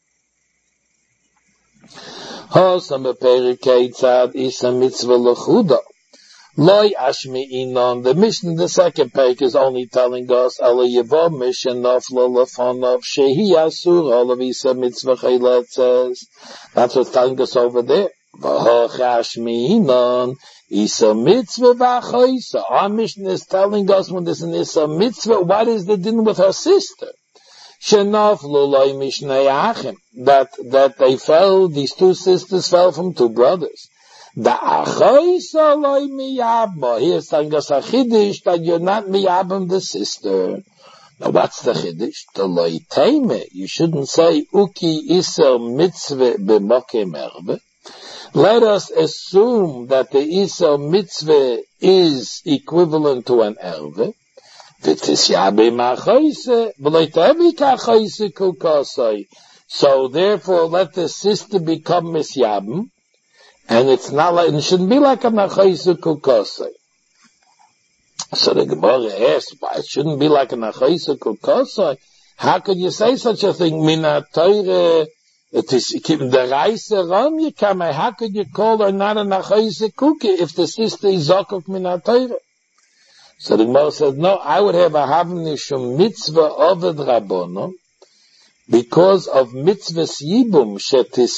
Hosam beperikei tzad isa mitzvah lechuda. Loi ashmi inon. The Mishnah, the second page, is only telling us ala yevom mishnaf lo lefonov shehi asur all of isa mitzvah chayla. It says that's what's telling us over there. V'hoch ashmi inon isa mitzvah v'achoisa. Our Mishnah is telling us when there's an isa mitzvah, what is the din with her sister? Shenaf lo loi mishnei achim. That they fell. These two sisters fell from two brothers. The achoisa loy miyabma. Here's telling us a chiddush that you're not miyabim the sister. Now what's the chiddush? The loy teime. You shouldn't say uki iser mitzvah b'mokem erbe. Let us assume that the iser mitzvah is equivalent to an erbe. V'tisyabe machoise v'loy teime kachoise kukasoi. So therefore let the sister become misyabim. And it's not like, it shouldn't be like a nachayisu kukosei. So the Gemara asks, why it shouldn't be like a nachayisu kukosei? How could you say such a thing? Mina teure, it is, the reise rom yekame, how could you call her not a nachayisu kuke if the sister is zokok mina teure? So the Gemara said, no, I would have a havnishum mitzvah oved rabbonon, because of mitzvahs yibum,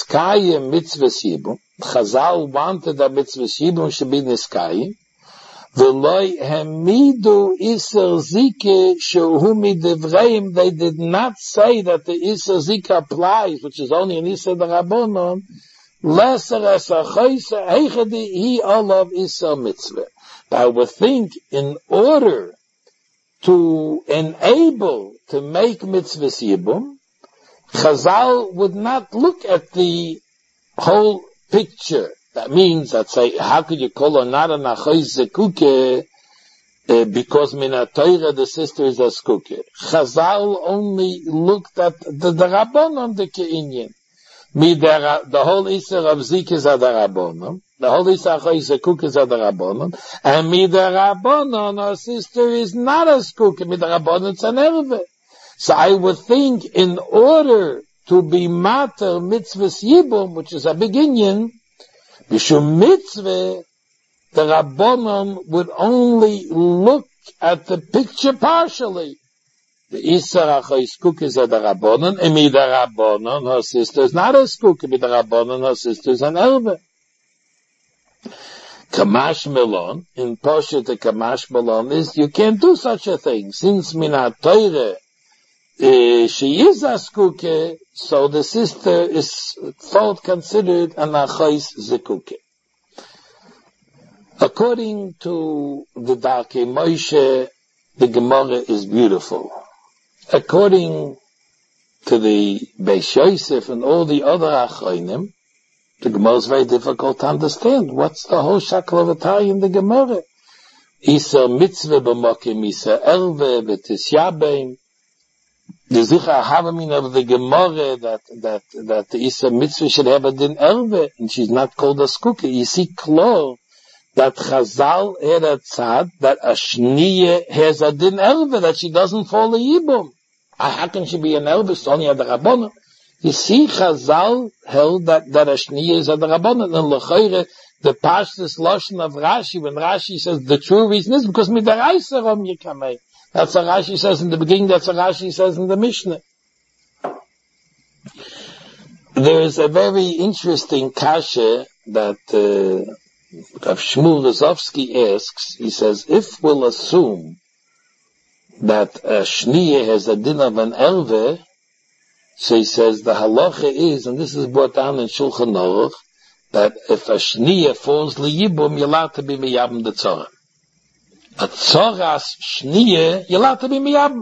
shetiskayim mitzvahs yibum. Chazal wanted that mitzvahs yibum should be niskayim. V'loi hemidu iser zike shehu midivreim. They did not say that the iser zike applies, which is only an iser d'Rabbanan. Lesser as a chayse heichadi he olav iser mitzvah. But I would think in order to enable to make mitzvahs yibum, Chazal would not look at the whole picture. That means that say, how could you call her not an achos zekuke because min ha-Torah the sister is a skuke? Chazal only looked at the Rabbanon the Ke'inyan. The whole Isser of Zik is a Rabbanon. The whole Isser achos zekuke is a Rabbanon. And the Rabbanon, our sister is not a skuke. The Rabbanon it's an erve. So I would think in order to be mater mitzvahs yibum, which is a beginning, b'shum mitzvah, the Rabbanon would only look at the picture partially. The Isser achos zekuke is a Rabbanon, and the Rabbanon, her sister is not a skuke, the Rabbanon, her sister is an erve. Kamash Melon, in Poshet the Kamash Melon is, you can't do such a thing, since min ha-Torah, she is a skuke, so the sister is thought considered an achos zekuke. According to the Darkei Moshe, the Gemara is beautiful. According to the Beis Yosef and all the other Achronim, the Gemara is very difficult to understand. What's the whole shaklavati in the Gemara? Isa mitzvah b'mokim, isa erve v'tisyabeim. The Zichar Havamin of the Gemara that the Isa mitzvah should have a din erve, and she's not called a skuke. You see clear that Chazal had a tzad, that a shniye has a din erve, that she doesn't fall a yibum. How can she be an erve? It's only a Rabbanon. You see, Chazal held that a shniye is a Rabbanon, and l'chayre, the pashtus lashon of Rashi, when Rashi says the true reason is because midaraisa rom yikamei. That's what Rashi says in the beginning, that's what Rashi says in the Mishnah. There is a very interesting kasha that Rav Shmuel Rozovsky asks. He says, if we'll assume that a shniye has a din of an erve, so he says the halacha is, and this is brought down in Shulchan Aruch, that if a shniye falls liyibum, you're allowed to be miyabim the tzorah. A tzoras shniye, you're allowed to be miyabim.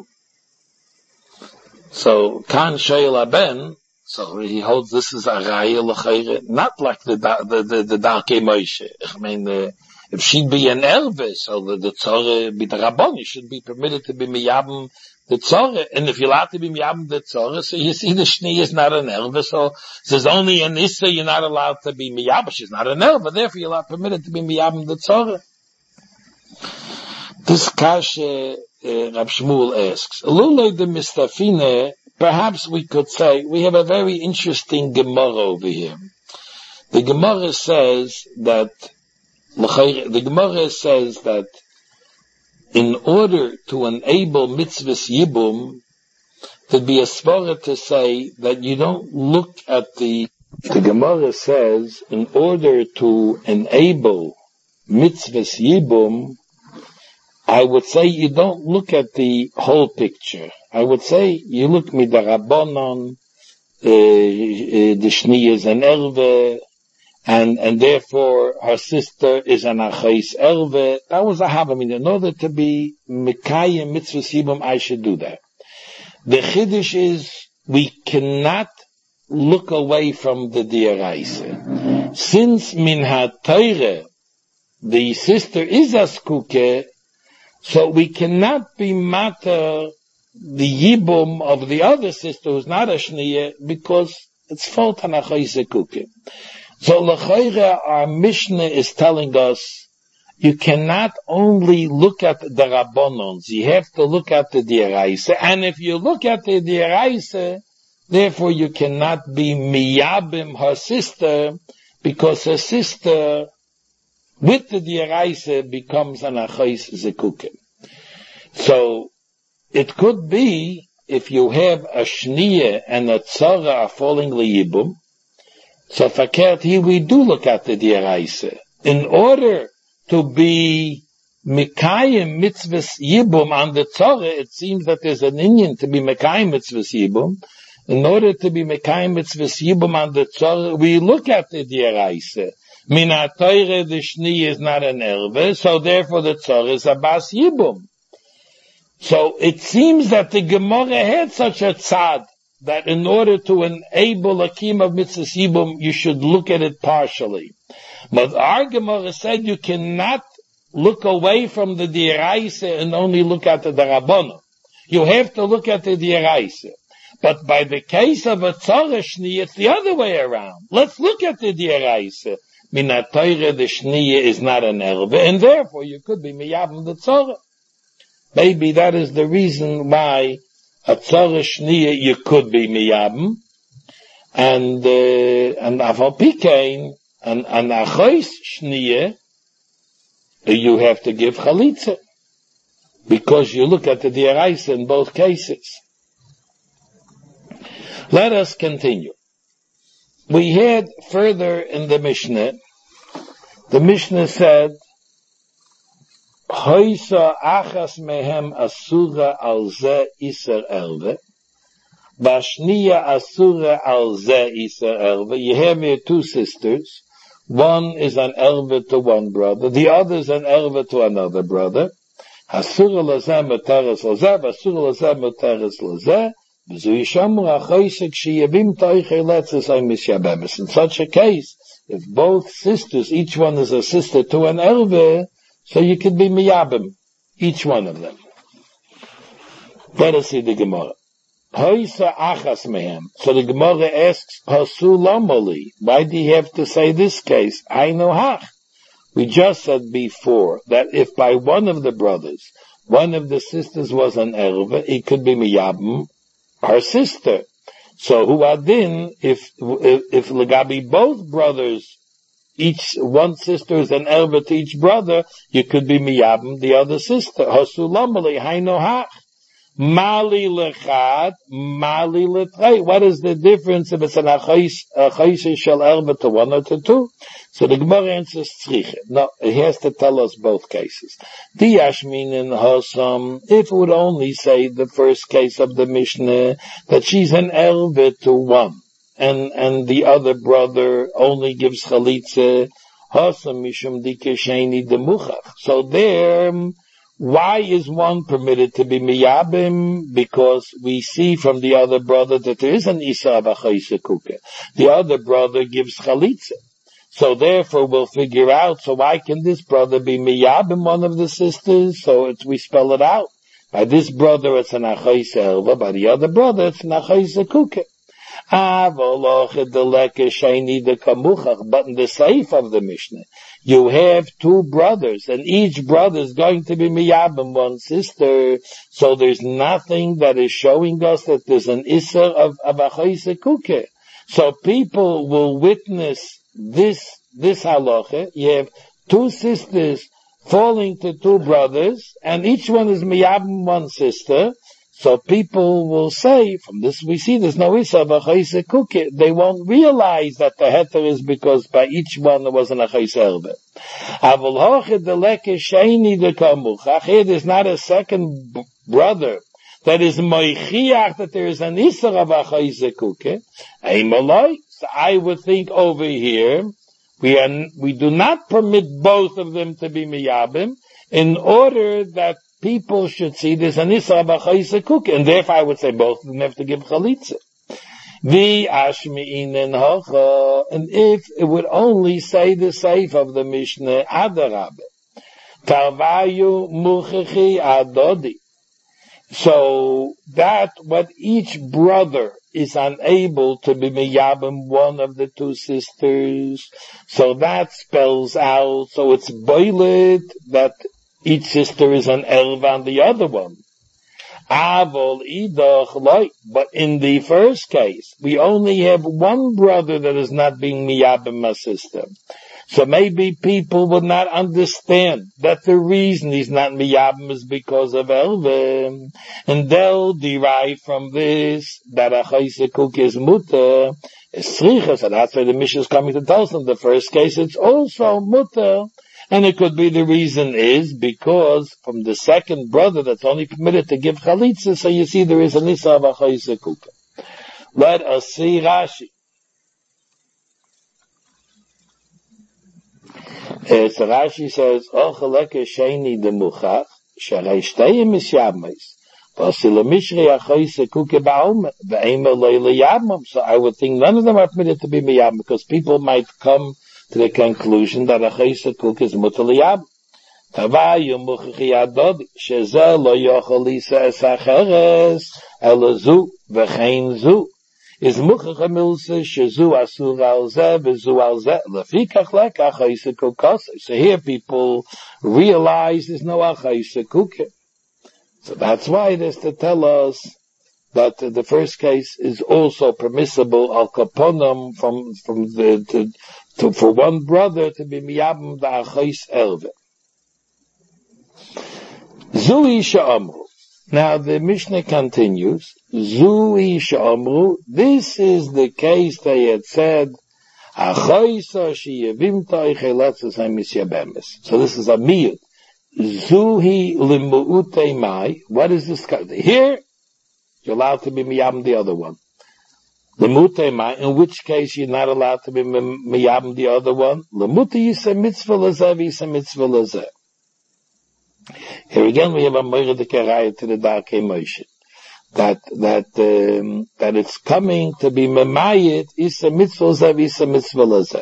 So, kan sheil aben, so he holds this is a raya l'chayre, not like the Darkei Moshe. I mean, if she'd be an erve, so the tzorah be the Rabban, you should be permitted to be miyabim the tzorah. And if you're allowed to be miyabim the tzorah, so you see the shniye is not an erve, so there's only an issa, you're not allowed to be miyabim, she's not an erve, therefore you're allowed permitted to be miyabim the tzorah. This kasha, Rab Shmuel asks, Lulay de Mistafine, perhaps we could say, we have a very interesting Gemara over here. The Gemara says that in order to enable mitzvahs yibum, there'd be a svara to say that you don't look at the Gemara says, in order to enable mitzvahs yibum, I would say you don't look at the whole picture. I would say you look midarabonon, the shni is an erve, and therefore her sister is an achais erve. That was a havamina. In order to be mekayim mitzvah sibum, I should do that. The chiddush is we cannot look away from the diaraisa. Since min ha-Torah, the sister is a skuke, so we cannot be matter the yibum of the other sister who's not a shniya because it's fault on achos zekuke. So l'chayra, our Mishnah is telling us you cannot only look at the Rabbonons, you have to look at the diaraisa. And if you look at the diaraisa, therefore you cannot be miyabim her sister because her sister with the diaraisa becomes an achos zekuke. So it could be if you have a shniya and a tzara are falling liyibum. So fakert here we do look at the diaraisa in order to be Mekayim mitzvahs yibum on the Torah, it seems that there's an inyan to be Mekayim mitzvahs yibum. In order to be Mekayim mitzvahs yibum on the Torah, we look at the Diaraisa. Min ha-Torah, the Shni is not an erve, so therefore the Torah is a bas yibum. So it seems that the Gemara had such a tzad, that in order to enable a kiyum of mitzvahs yibum, you should look at it partially. But our Gemara said you cannot look away from the Diaraisa and only look at the Rabbanon. You have to look at the Diaraisa. But by the case of a Tzorah Shni, it's the other way around. Let's look at the Diaraisa. Min ha-Torah, the Shni is not an erve, and therefore you could be miyabim the Tzorah. Maybe that is the reason why a Tzorah Shni you could be miyabim, and afal pikein, and achois Shni, you have to give chalitza, because you look at the Diaraisa in both cases. Let us continue. We had further in the Mishnah said, Hoisa achas mehem asura al ze iser elve, bashniya asura al ze iser elve. You have here two sisters. One is an elve to one brother, the other is an elve to another brother. Asura lazeh meteres lazeh, asura lazeh meteres lazeh. In such a case, if both sisters, each one is a sister to an elve, so you could be miyabim, each one of them. Let us see the Gemara. So the Gemara asks, why do you have to say this case? We just said before that if by one of the brothers, one of the sisters was an elve, it could be miyabim, our sister. So who adin, if legabi both brothers, each one sister is an elve to each brother, you could be miyabim the other sister. Hasulamali hayno hach. Mali lechad, mali letrei. What is the difference if it's an achayis shel elve to one or to two? So the Gemara answers tzriche. No, it has to tell us both cases. Diyashminin hosam, if it would only say the first case of the Mishnah, that she's an elve to one, and the other brother only gives chalitza, hosam mishum dikesheni demuchach. So there, why is one permitted to be miyabim? Because we see from the other brother that there is an isa of achayis kuke. The other brother gives chalitza. So therefore we'll figure out, so why can this brother be miyabim one of the sisters? So we spell it out. By this brother it's an achayis elva, by the other brother it's an achayis kuke. But in the seif of the Mishnah, you have two brothers, and each brother is going to be miyabim one sister, so there's nothing that is showing us that there's an isser of achayis kuke. So people will witness this halacha. You have two sisters falling to two brothers, and each one is miyabim one sister. So people will say, from this we see there's no issa of achayis kuke. They won't realize that the heter is because by each one there was an achayis elbe. There's not a second brother that is moichiach that there is an issa of achayis kuke. So I would think over here, we do not permit both of them to be miyabim in order that people should see there's an issa b'chayis kuk, and therefore I would say both of them have to give chalitza. And if it would only say the seif of the Mishnah, adarabe, tarvayu muchechi adodi. So that what each brother is unable to be miyabim one of the two sisters, so that spells out, so it's boilet that each sister is an elva on the other one. But in the first case, we only have one brother that is not being miyabim a sister. So maybe people would not understand that the reason he's not miyabim is because of elva, and they'll derive from this that achayis kuk is mutter, is tzricha. So that's why the Mishnah is coming to tell us in the first case it's also mutter. And it could be the reason is because from the second brother that's only permitted to give chalitza, so you see there is an issa of achoyse kuka. Let us see Rashi. So Rashi says, Ocheleke sheni demuchach, sharei shteyim misyabmeis. So I would think none of them are permitted to be miyam, because people might come to the conclusion that a chayse kuk is mutal liyam. Tavayu muchachi adodi, sheze lo yochel lisa es acheres, elazu, v'chein zu. Is muchachi milse, shezu asur al zeh, v'zu al zeh, lefikach lek a chayse kuk kosei. So here people realize there's no a chayse kuk. So that's why it is to tell us that the first case is also permissible al kaponim for one brother to be miyabim the achos elve. Zui sha'amru. Now the Mishnah continues. Zui sha'amru. This is the case they had said. Achos sheyevimta ichelatzes hamisyabemes. So this is a miyud. Zuhi limu'utei mai. What is this? Here, you're allowed to be miyam the other one. Limu'utei mai, in which case you're not allowed to be miyam the other one. Limu'utei yisa mitzvah lazeh, yisa mitzvah lazeh. Here again we have a moira de keraya to the Darkei Moshe. That it's coming to be memayit, yisa mitzvah lazeh, yisa mitzvah lazeh.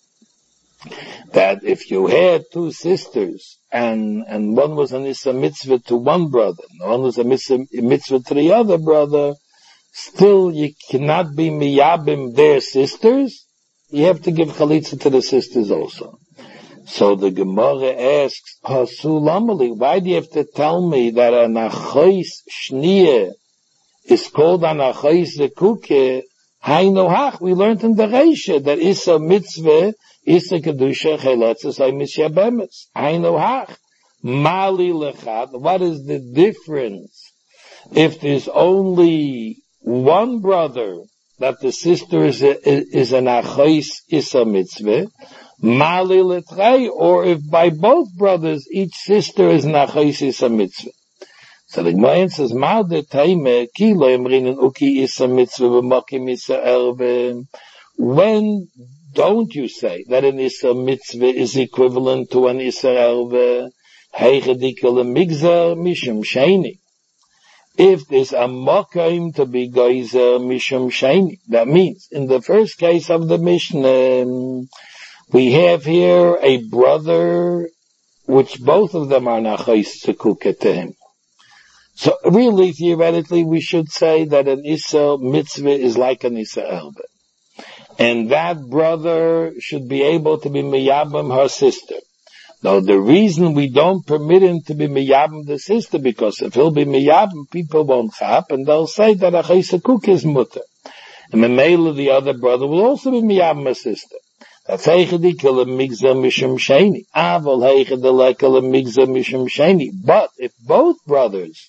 That if you had two sisters, and one was an Issa mitzvah to one brother, and one was a mitzvah to the other brother, still you cannot be miyabim their sisters, you have to give chalitza to the sisters also. So the Gemara asks, Hasulamali, why do you have to tell me that an achois shniyah is called an achois zekuke? Hainu hach, we learned in the Reisha that Issa mitzvah Issa kedusha cheletzes ay misyabemes. Hainu hach. Mali lechad. What is the difference if there's only one brother that the sister is an achois Issa mitzvah? Mali letrei. Or if by both brothers each sister is an achois Issa mitzvah. So the Gemara says, Mal de taime ki lo emrinen uki Issa mitzvah v'mokim Issa elve. When don't you say that an Issa mitzvah is equivalent to an Issa elve? Heichedikele migzer mishum sheni. If there's a mokim to be geyser mishum sheni, that means in the first case of the Mishnah, we have here a brother which both of them are nachos zekuka to him. So really, theoretically, we should say that an Issa mitzvah is like an Issa elve. And that brother should be able to be miyabim her sister. Now the reason we don't permit him to be miyabim the sister, because if he'll be miyabim, people won't chap, and they'll say that a chayse is mutter. And the male of the other brother will also be miyabim her sister. That's heichedikele migzer mishum sheni. Aval heichedelekele migzer mishum sheni. But if both brothers,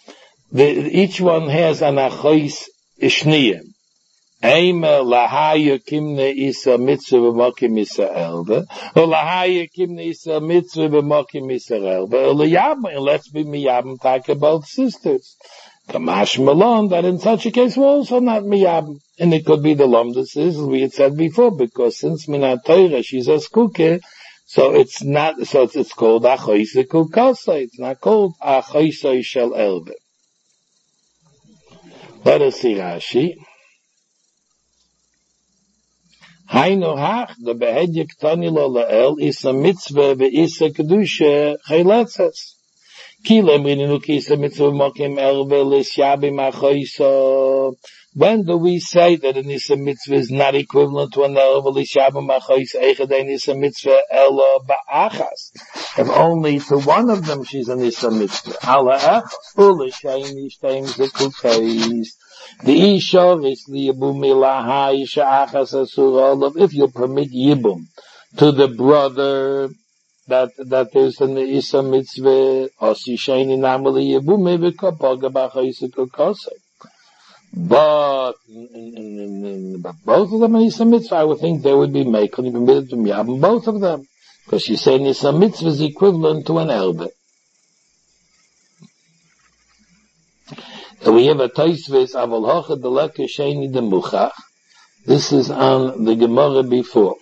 each one has an achois ishniyim, Eime lahaya kimne isa mitzvah v'mokim isa elve, or lahaya kimne isa mitzvah v'mokim isa elve, or liyabim, and let's be miyabim taka both sisters. Kamash malon, that in such a case we're also not miyabim. And it could be the lomdas, as we had said before, because since minat Torah she's a skuke, so it's not, so it's called achoise kukasa, it's not called achoise shel elve. Let us see Rashi. Hainu hach, the behedye ktani lo la'el, is a mitzvah ve'isa kedusha chayletzes. Ki lemrininu ki is a mitzvah mokim elve l'shyabim achoisa. When do we say that an Issa mitzvah is not equivalent to an elve l'shyabim achoisa? Eichadein Issa mitzvah ela ba'achas. If only to one of them she's an Issa mitzvah. Ala echas, u'l'shayni shteim zekukais. The Isha is the Yibum Ilaha Isha Achas Asur. If you permit Yibum to the brother that is an Issa mitzvah, or Sishaini Namali Yibum, maybe Kapaga Bacha Issa Kukase. But both of them are Issa mitzvah, I would think they would be making permitted to Yibum both of them. Because she's saying it's a mitzvah is equivalent to an elbe. And we have a Tosfos Aval Hocha Deleka Sheni Demuchach. This is on the Gemara before.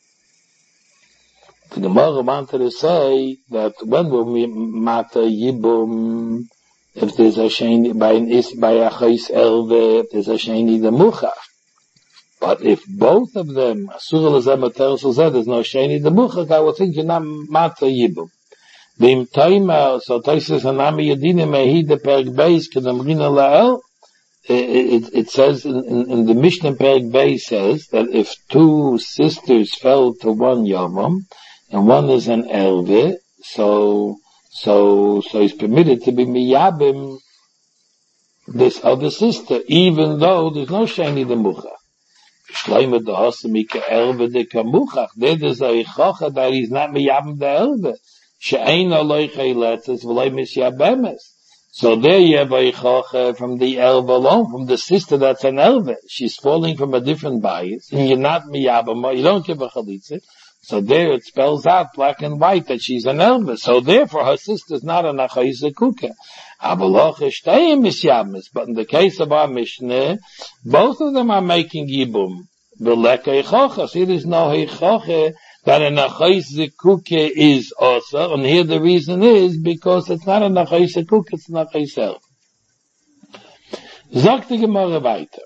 The Gemara wanted to say that when we mata yibum, if there's a sheni by a chayis elve, if there's a sheni demuchach. But if both of them asur l'zeh materis l'zeh, there's no sheni demuchach, I would think you're not mata yibum. V'im toima, so Tosfos Hanami Yedine Mehi de Perek Beis Kedamrina La'el. It says in the Mishnah Perek Beis says that if two sisters fell to one yavam, and one is an elve, so it's permitted to be miyabim this other sister, even though there's no sheni demuchach. Shleima da'asamika elve de kamuchach. There's a chocha that he's not miyabim the elve. She'ein aloi chayletzes v'loi misyabemes. So there you have a chocha from the elve alone, from the sister that's an elve. She's falling from a different bias, and you're not miyabim, you don't give a chalitza. So there it spells out black and white that she's an elve. So therefore her sister's not an achayis kuka. But in the case of our Mishnah, both of them are making yibum. So it is no heichoche that an achayis kuka is also. And here the reason is because it's not an achayis kuka, it's an achayis elve. Sagt die Gemara weiter.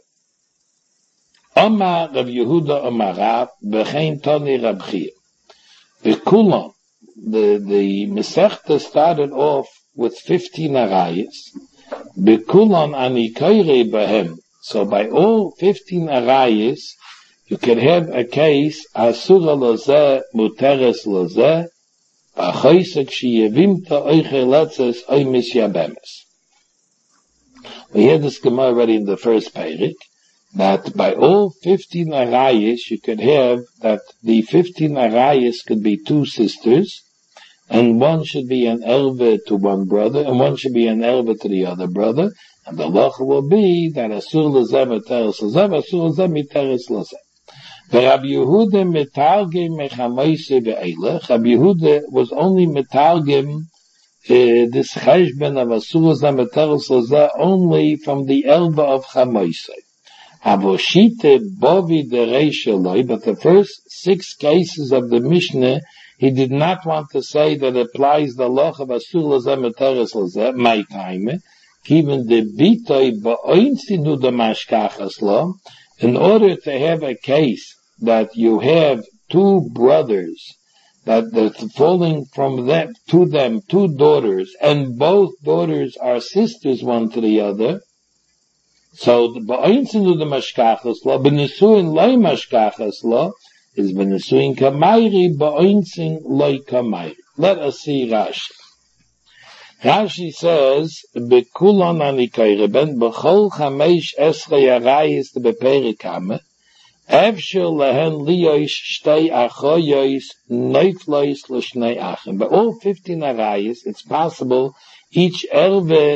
Omar Rav Yehuda Omar Rav Bechein Toni Rab Chia. The Kulon, the Masechta started off with 15 arayas. The Kulon Anikoire Behem. So by all 15 arayas, you can have a case Asura Lozeh Muteres Lozeh B'Choisek Sheyevimta Oiche Letzes Oy Misyabemes. We had this Gemara already in the first Perek, that by all 15 arayas, you could have that the 15 arayas could be two sisters, and one should be an elve to one brother, and one should be an elve to the other brother, and the lacha will be that asur lezeh miteres lezeh, asur lezeh miteres lezeh. Rabbi Yehuda metargim mechamoise be'elech. Rabbi Yehuda was only metargim this cheshben of asur lezeh miteres lezeh only from the elve of chamoise. Avoshite bovi de reishaloi, but the first 6 cases of the Mishnah, he did not want to say that it applies the law of asur lezeh miteres lezeh, my time, given the bitoi ba'oinsinu de mashkachas lo, in order to have a case that you have two brothers, that's falling from them, two daughters, and both daughters are sisters one to the other. So the ba'oinsinu de mashkachas lo, b'nesuin loy mashkachas lo, is b'nesuin kamayri, ba'oinsin loy kamayri. Let us see Rashi. Rashi says, Bekulon anikoyre ben b'chol chamesh esrei arayis de beperikame, efshir lehen liyosh shtei achoyois neiflois l'shnei achim. By all 15 arayis, it's possible each elve,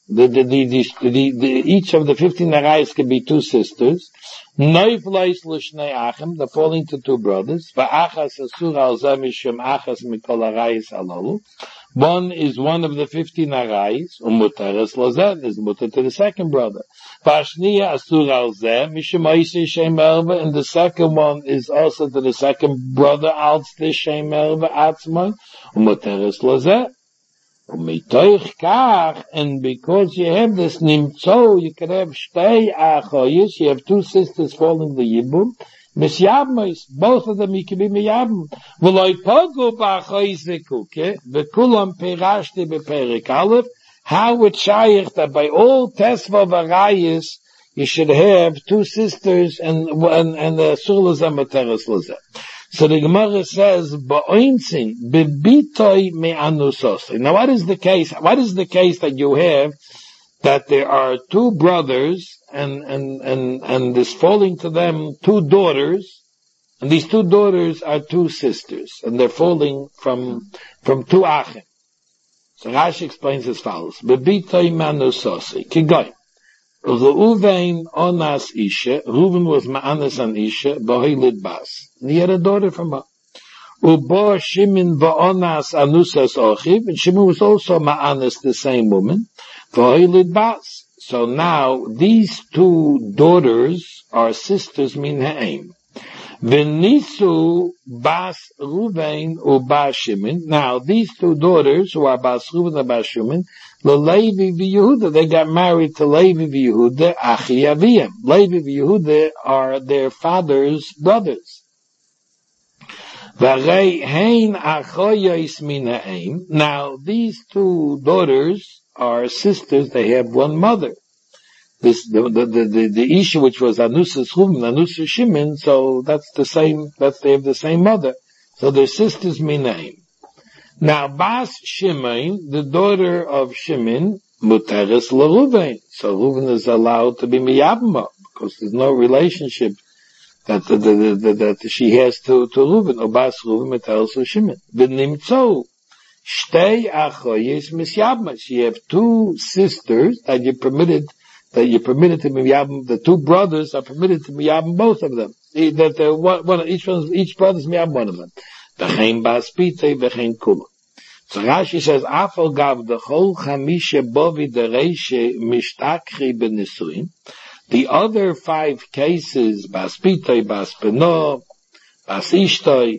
each of the 15 arayis can be two sisters. Neiflois l'shnei achim, they're falling to two brothers. Va'achas asur al zeh mishum achas mikol arayis alalu. One is one of the 15 arayis, umuteres lozeh, is mutter to the second brother. Vashniya asur al zeh, mishum oisi shem elva, and the second one is also to the second brother, als the shem elva atzman, umuteres lozeh. Umitoich kach, and because you have this nimtzo, you can have shtei achoyis, you have two sisters falling the yibum, Misyabmois, both of them you can be miyabim. V'loi pogu b'achois v'kuke, v'kulam perashti b'perik aleph, how it shayich that by all tesva v'arayis, you should have two sisters and the surlazah materes lazah. So the Gemara says, ba'oinsin, b'bitoi me'anusosai. Now what is the case? What is the case that you have that there are two brothers and there's falling to them two daughters, and these two daughters are two sisters, and they're falling from two achim. So Rashi explains as follows: Bebitoi manusasi kigoy. Reuven onas isha. Reuven was ma'anas an isha b'hoilid bas. And he had a daughter from her. Ubo Shimon va'onas anusas ochiv, and Shimon was also ma'anas the same woman. V'hoilid bas. So now these two daughters are sisters min ha'im. V'nisu bas Ruvain u'bas Shimon. Now these two daughters who are bas Ruvain and bas Shimon, Levi v'Yehuda, they got married to Levi v'Yehuda, achi aviyam. Levi v'Yehuda are their father's brothers. Now, these two daughters are sisters, they have one mother. The issue which was Anusas Ruben, Anusas Shimon, so they have the same mother. So they're sisters Minaim. Now, Bas Shimon, the daughter of Shimon, Muteres LaRuven. So Ruven is allowed to be Miyabma, because there's no relationship that she has to Reuven, or Bas Reuven Meteres Shimon. V'nimtzo shtei achoyes misyabma. She have two sisters that you're permitted to miyabm. The two brothers are permitted to miyabm both of them. Each brother's miyabm one of them. V'chein Bas Pitei v'chein Kula. So Rashi says, Afal gav the chol chamisha bovi dereishe mishtakri b'nisuin. The other 5 cases, Bas Pitoi, Bas Beno, Bas Ishtoi,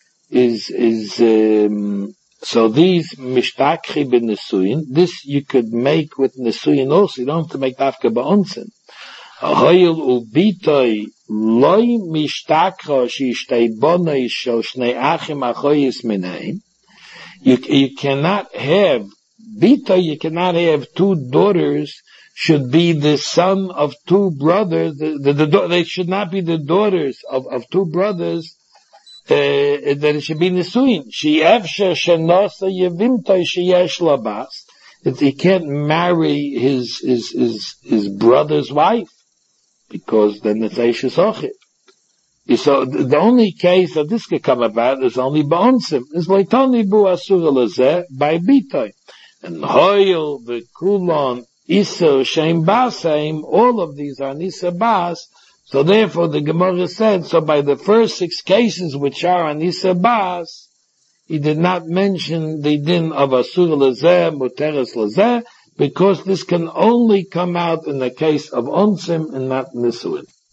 so these Mishtakri b'Nesuyin, this you could make with Nesuyin also, you don't have to make Dafka ba'onsen. Ahoyil ubitoi, loy Mishtakra shishtei bonoi shel shnei achim achoyis minaim. You cannot have, Bitoi, you cannot have 2 daughters should be the son of 2 brothers. They should not be the daughters of 2 brothers. That it should be Nisuin. She efshe shenosa yevimtoi sheyesh labas. That he can't marry his brother's wife, because then it's Eishes Ochit. So the only case that this could come about is only Ba'onsim. It's like Tony Bu Asura Lazeh by Bitoi. And Hoyel, the Kulon, Isser, Shem Basaim, all of these are Nisa Bas. So therefore the Gemara said, so by the first 6 cases which are Nisa Bas, he did not mention the din of Asur Lazeh, Muteres Lazeh, because this can only come out in the case of Onsim and not Nisuin.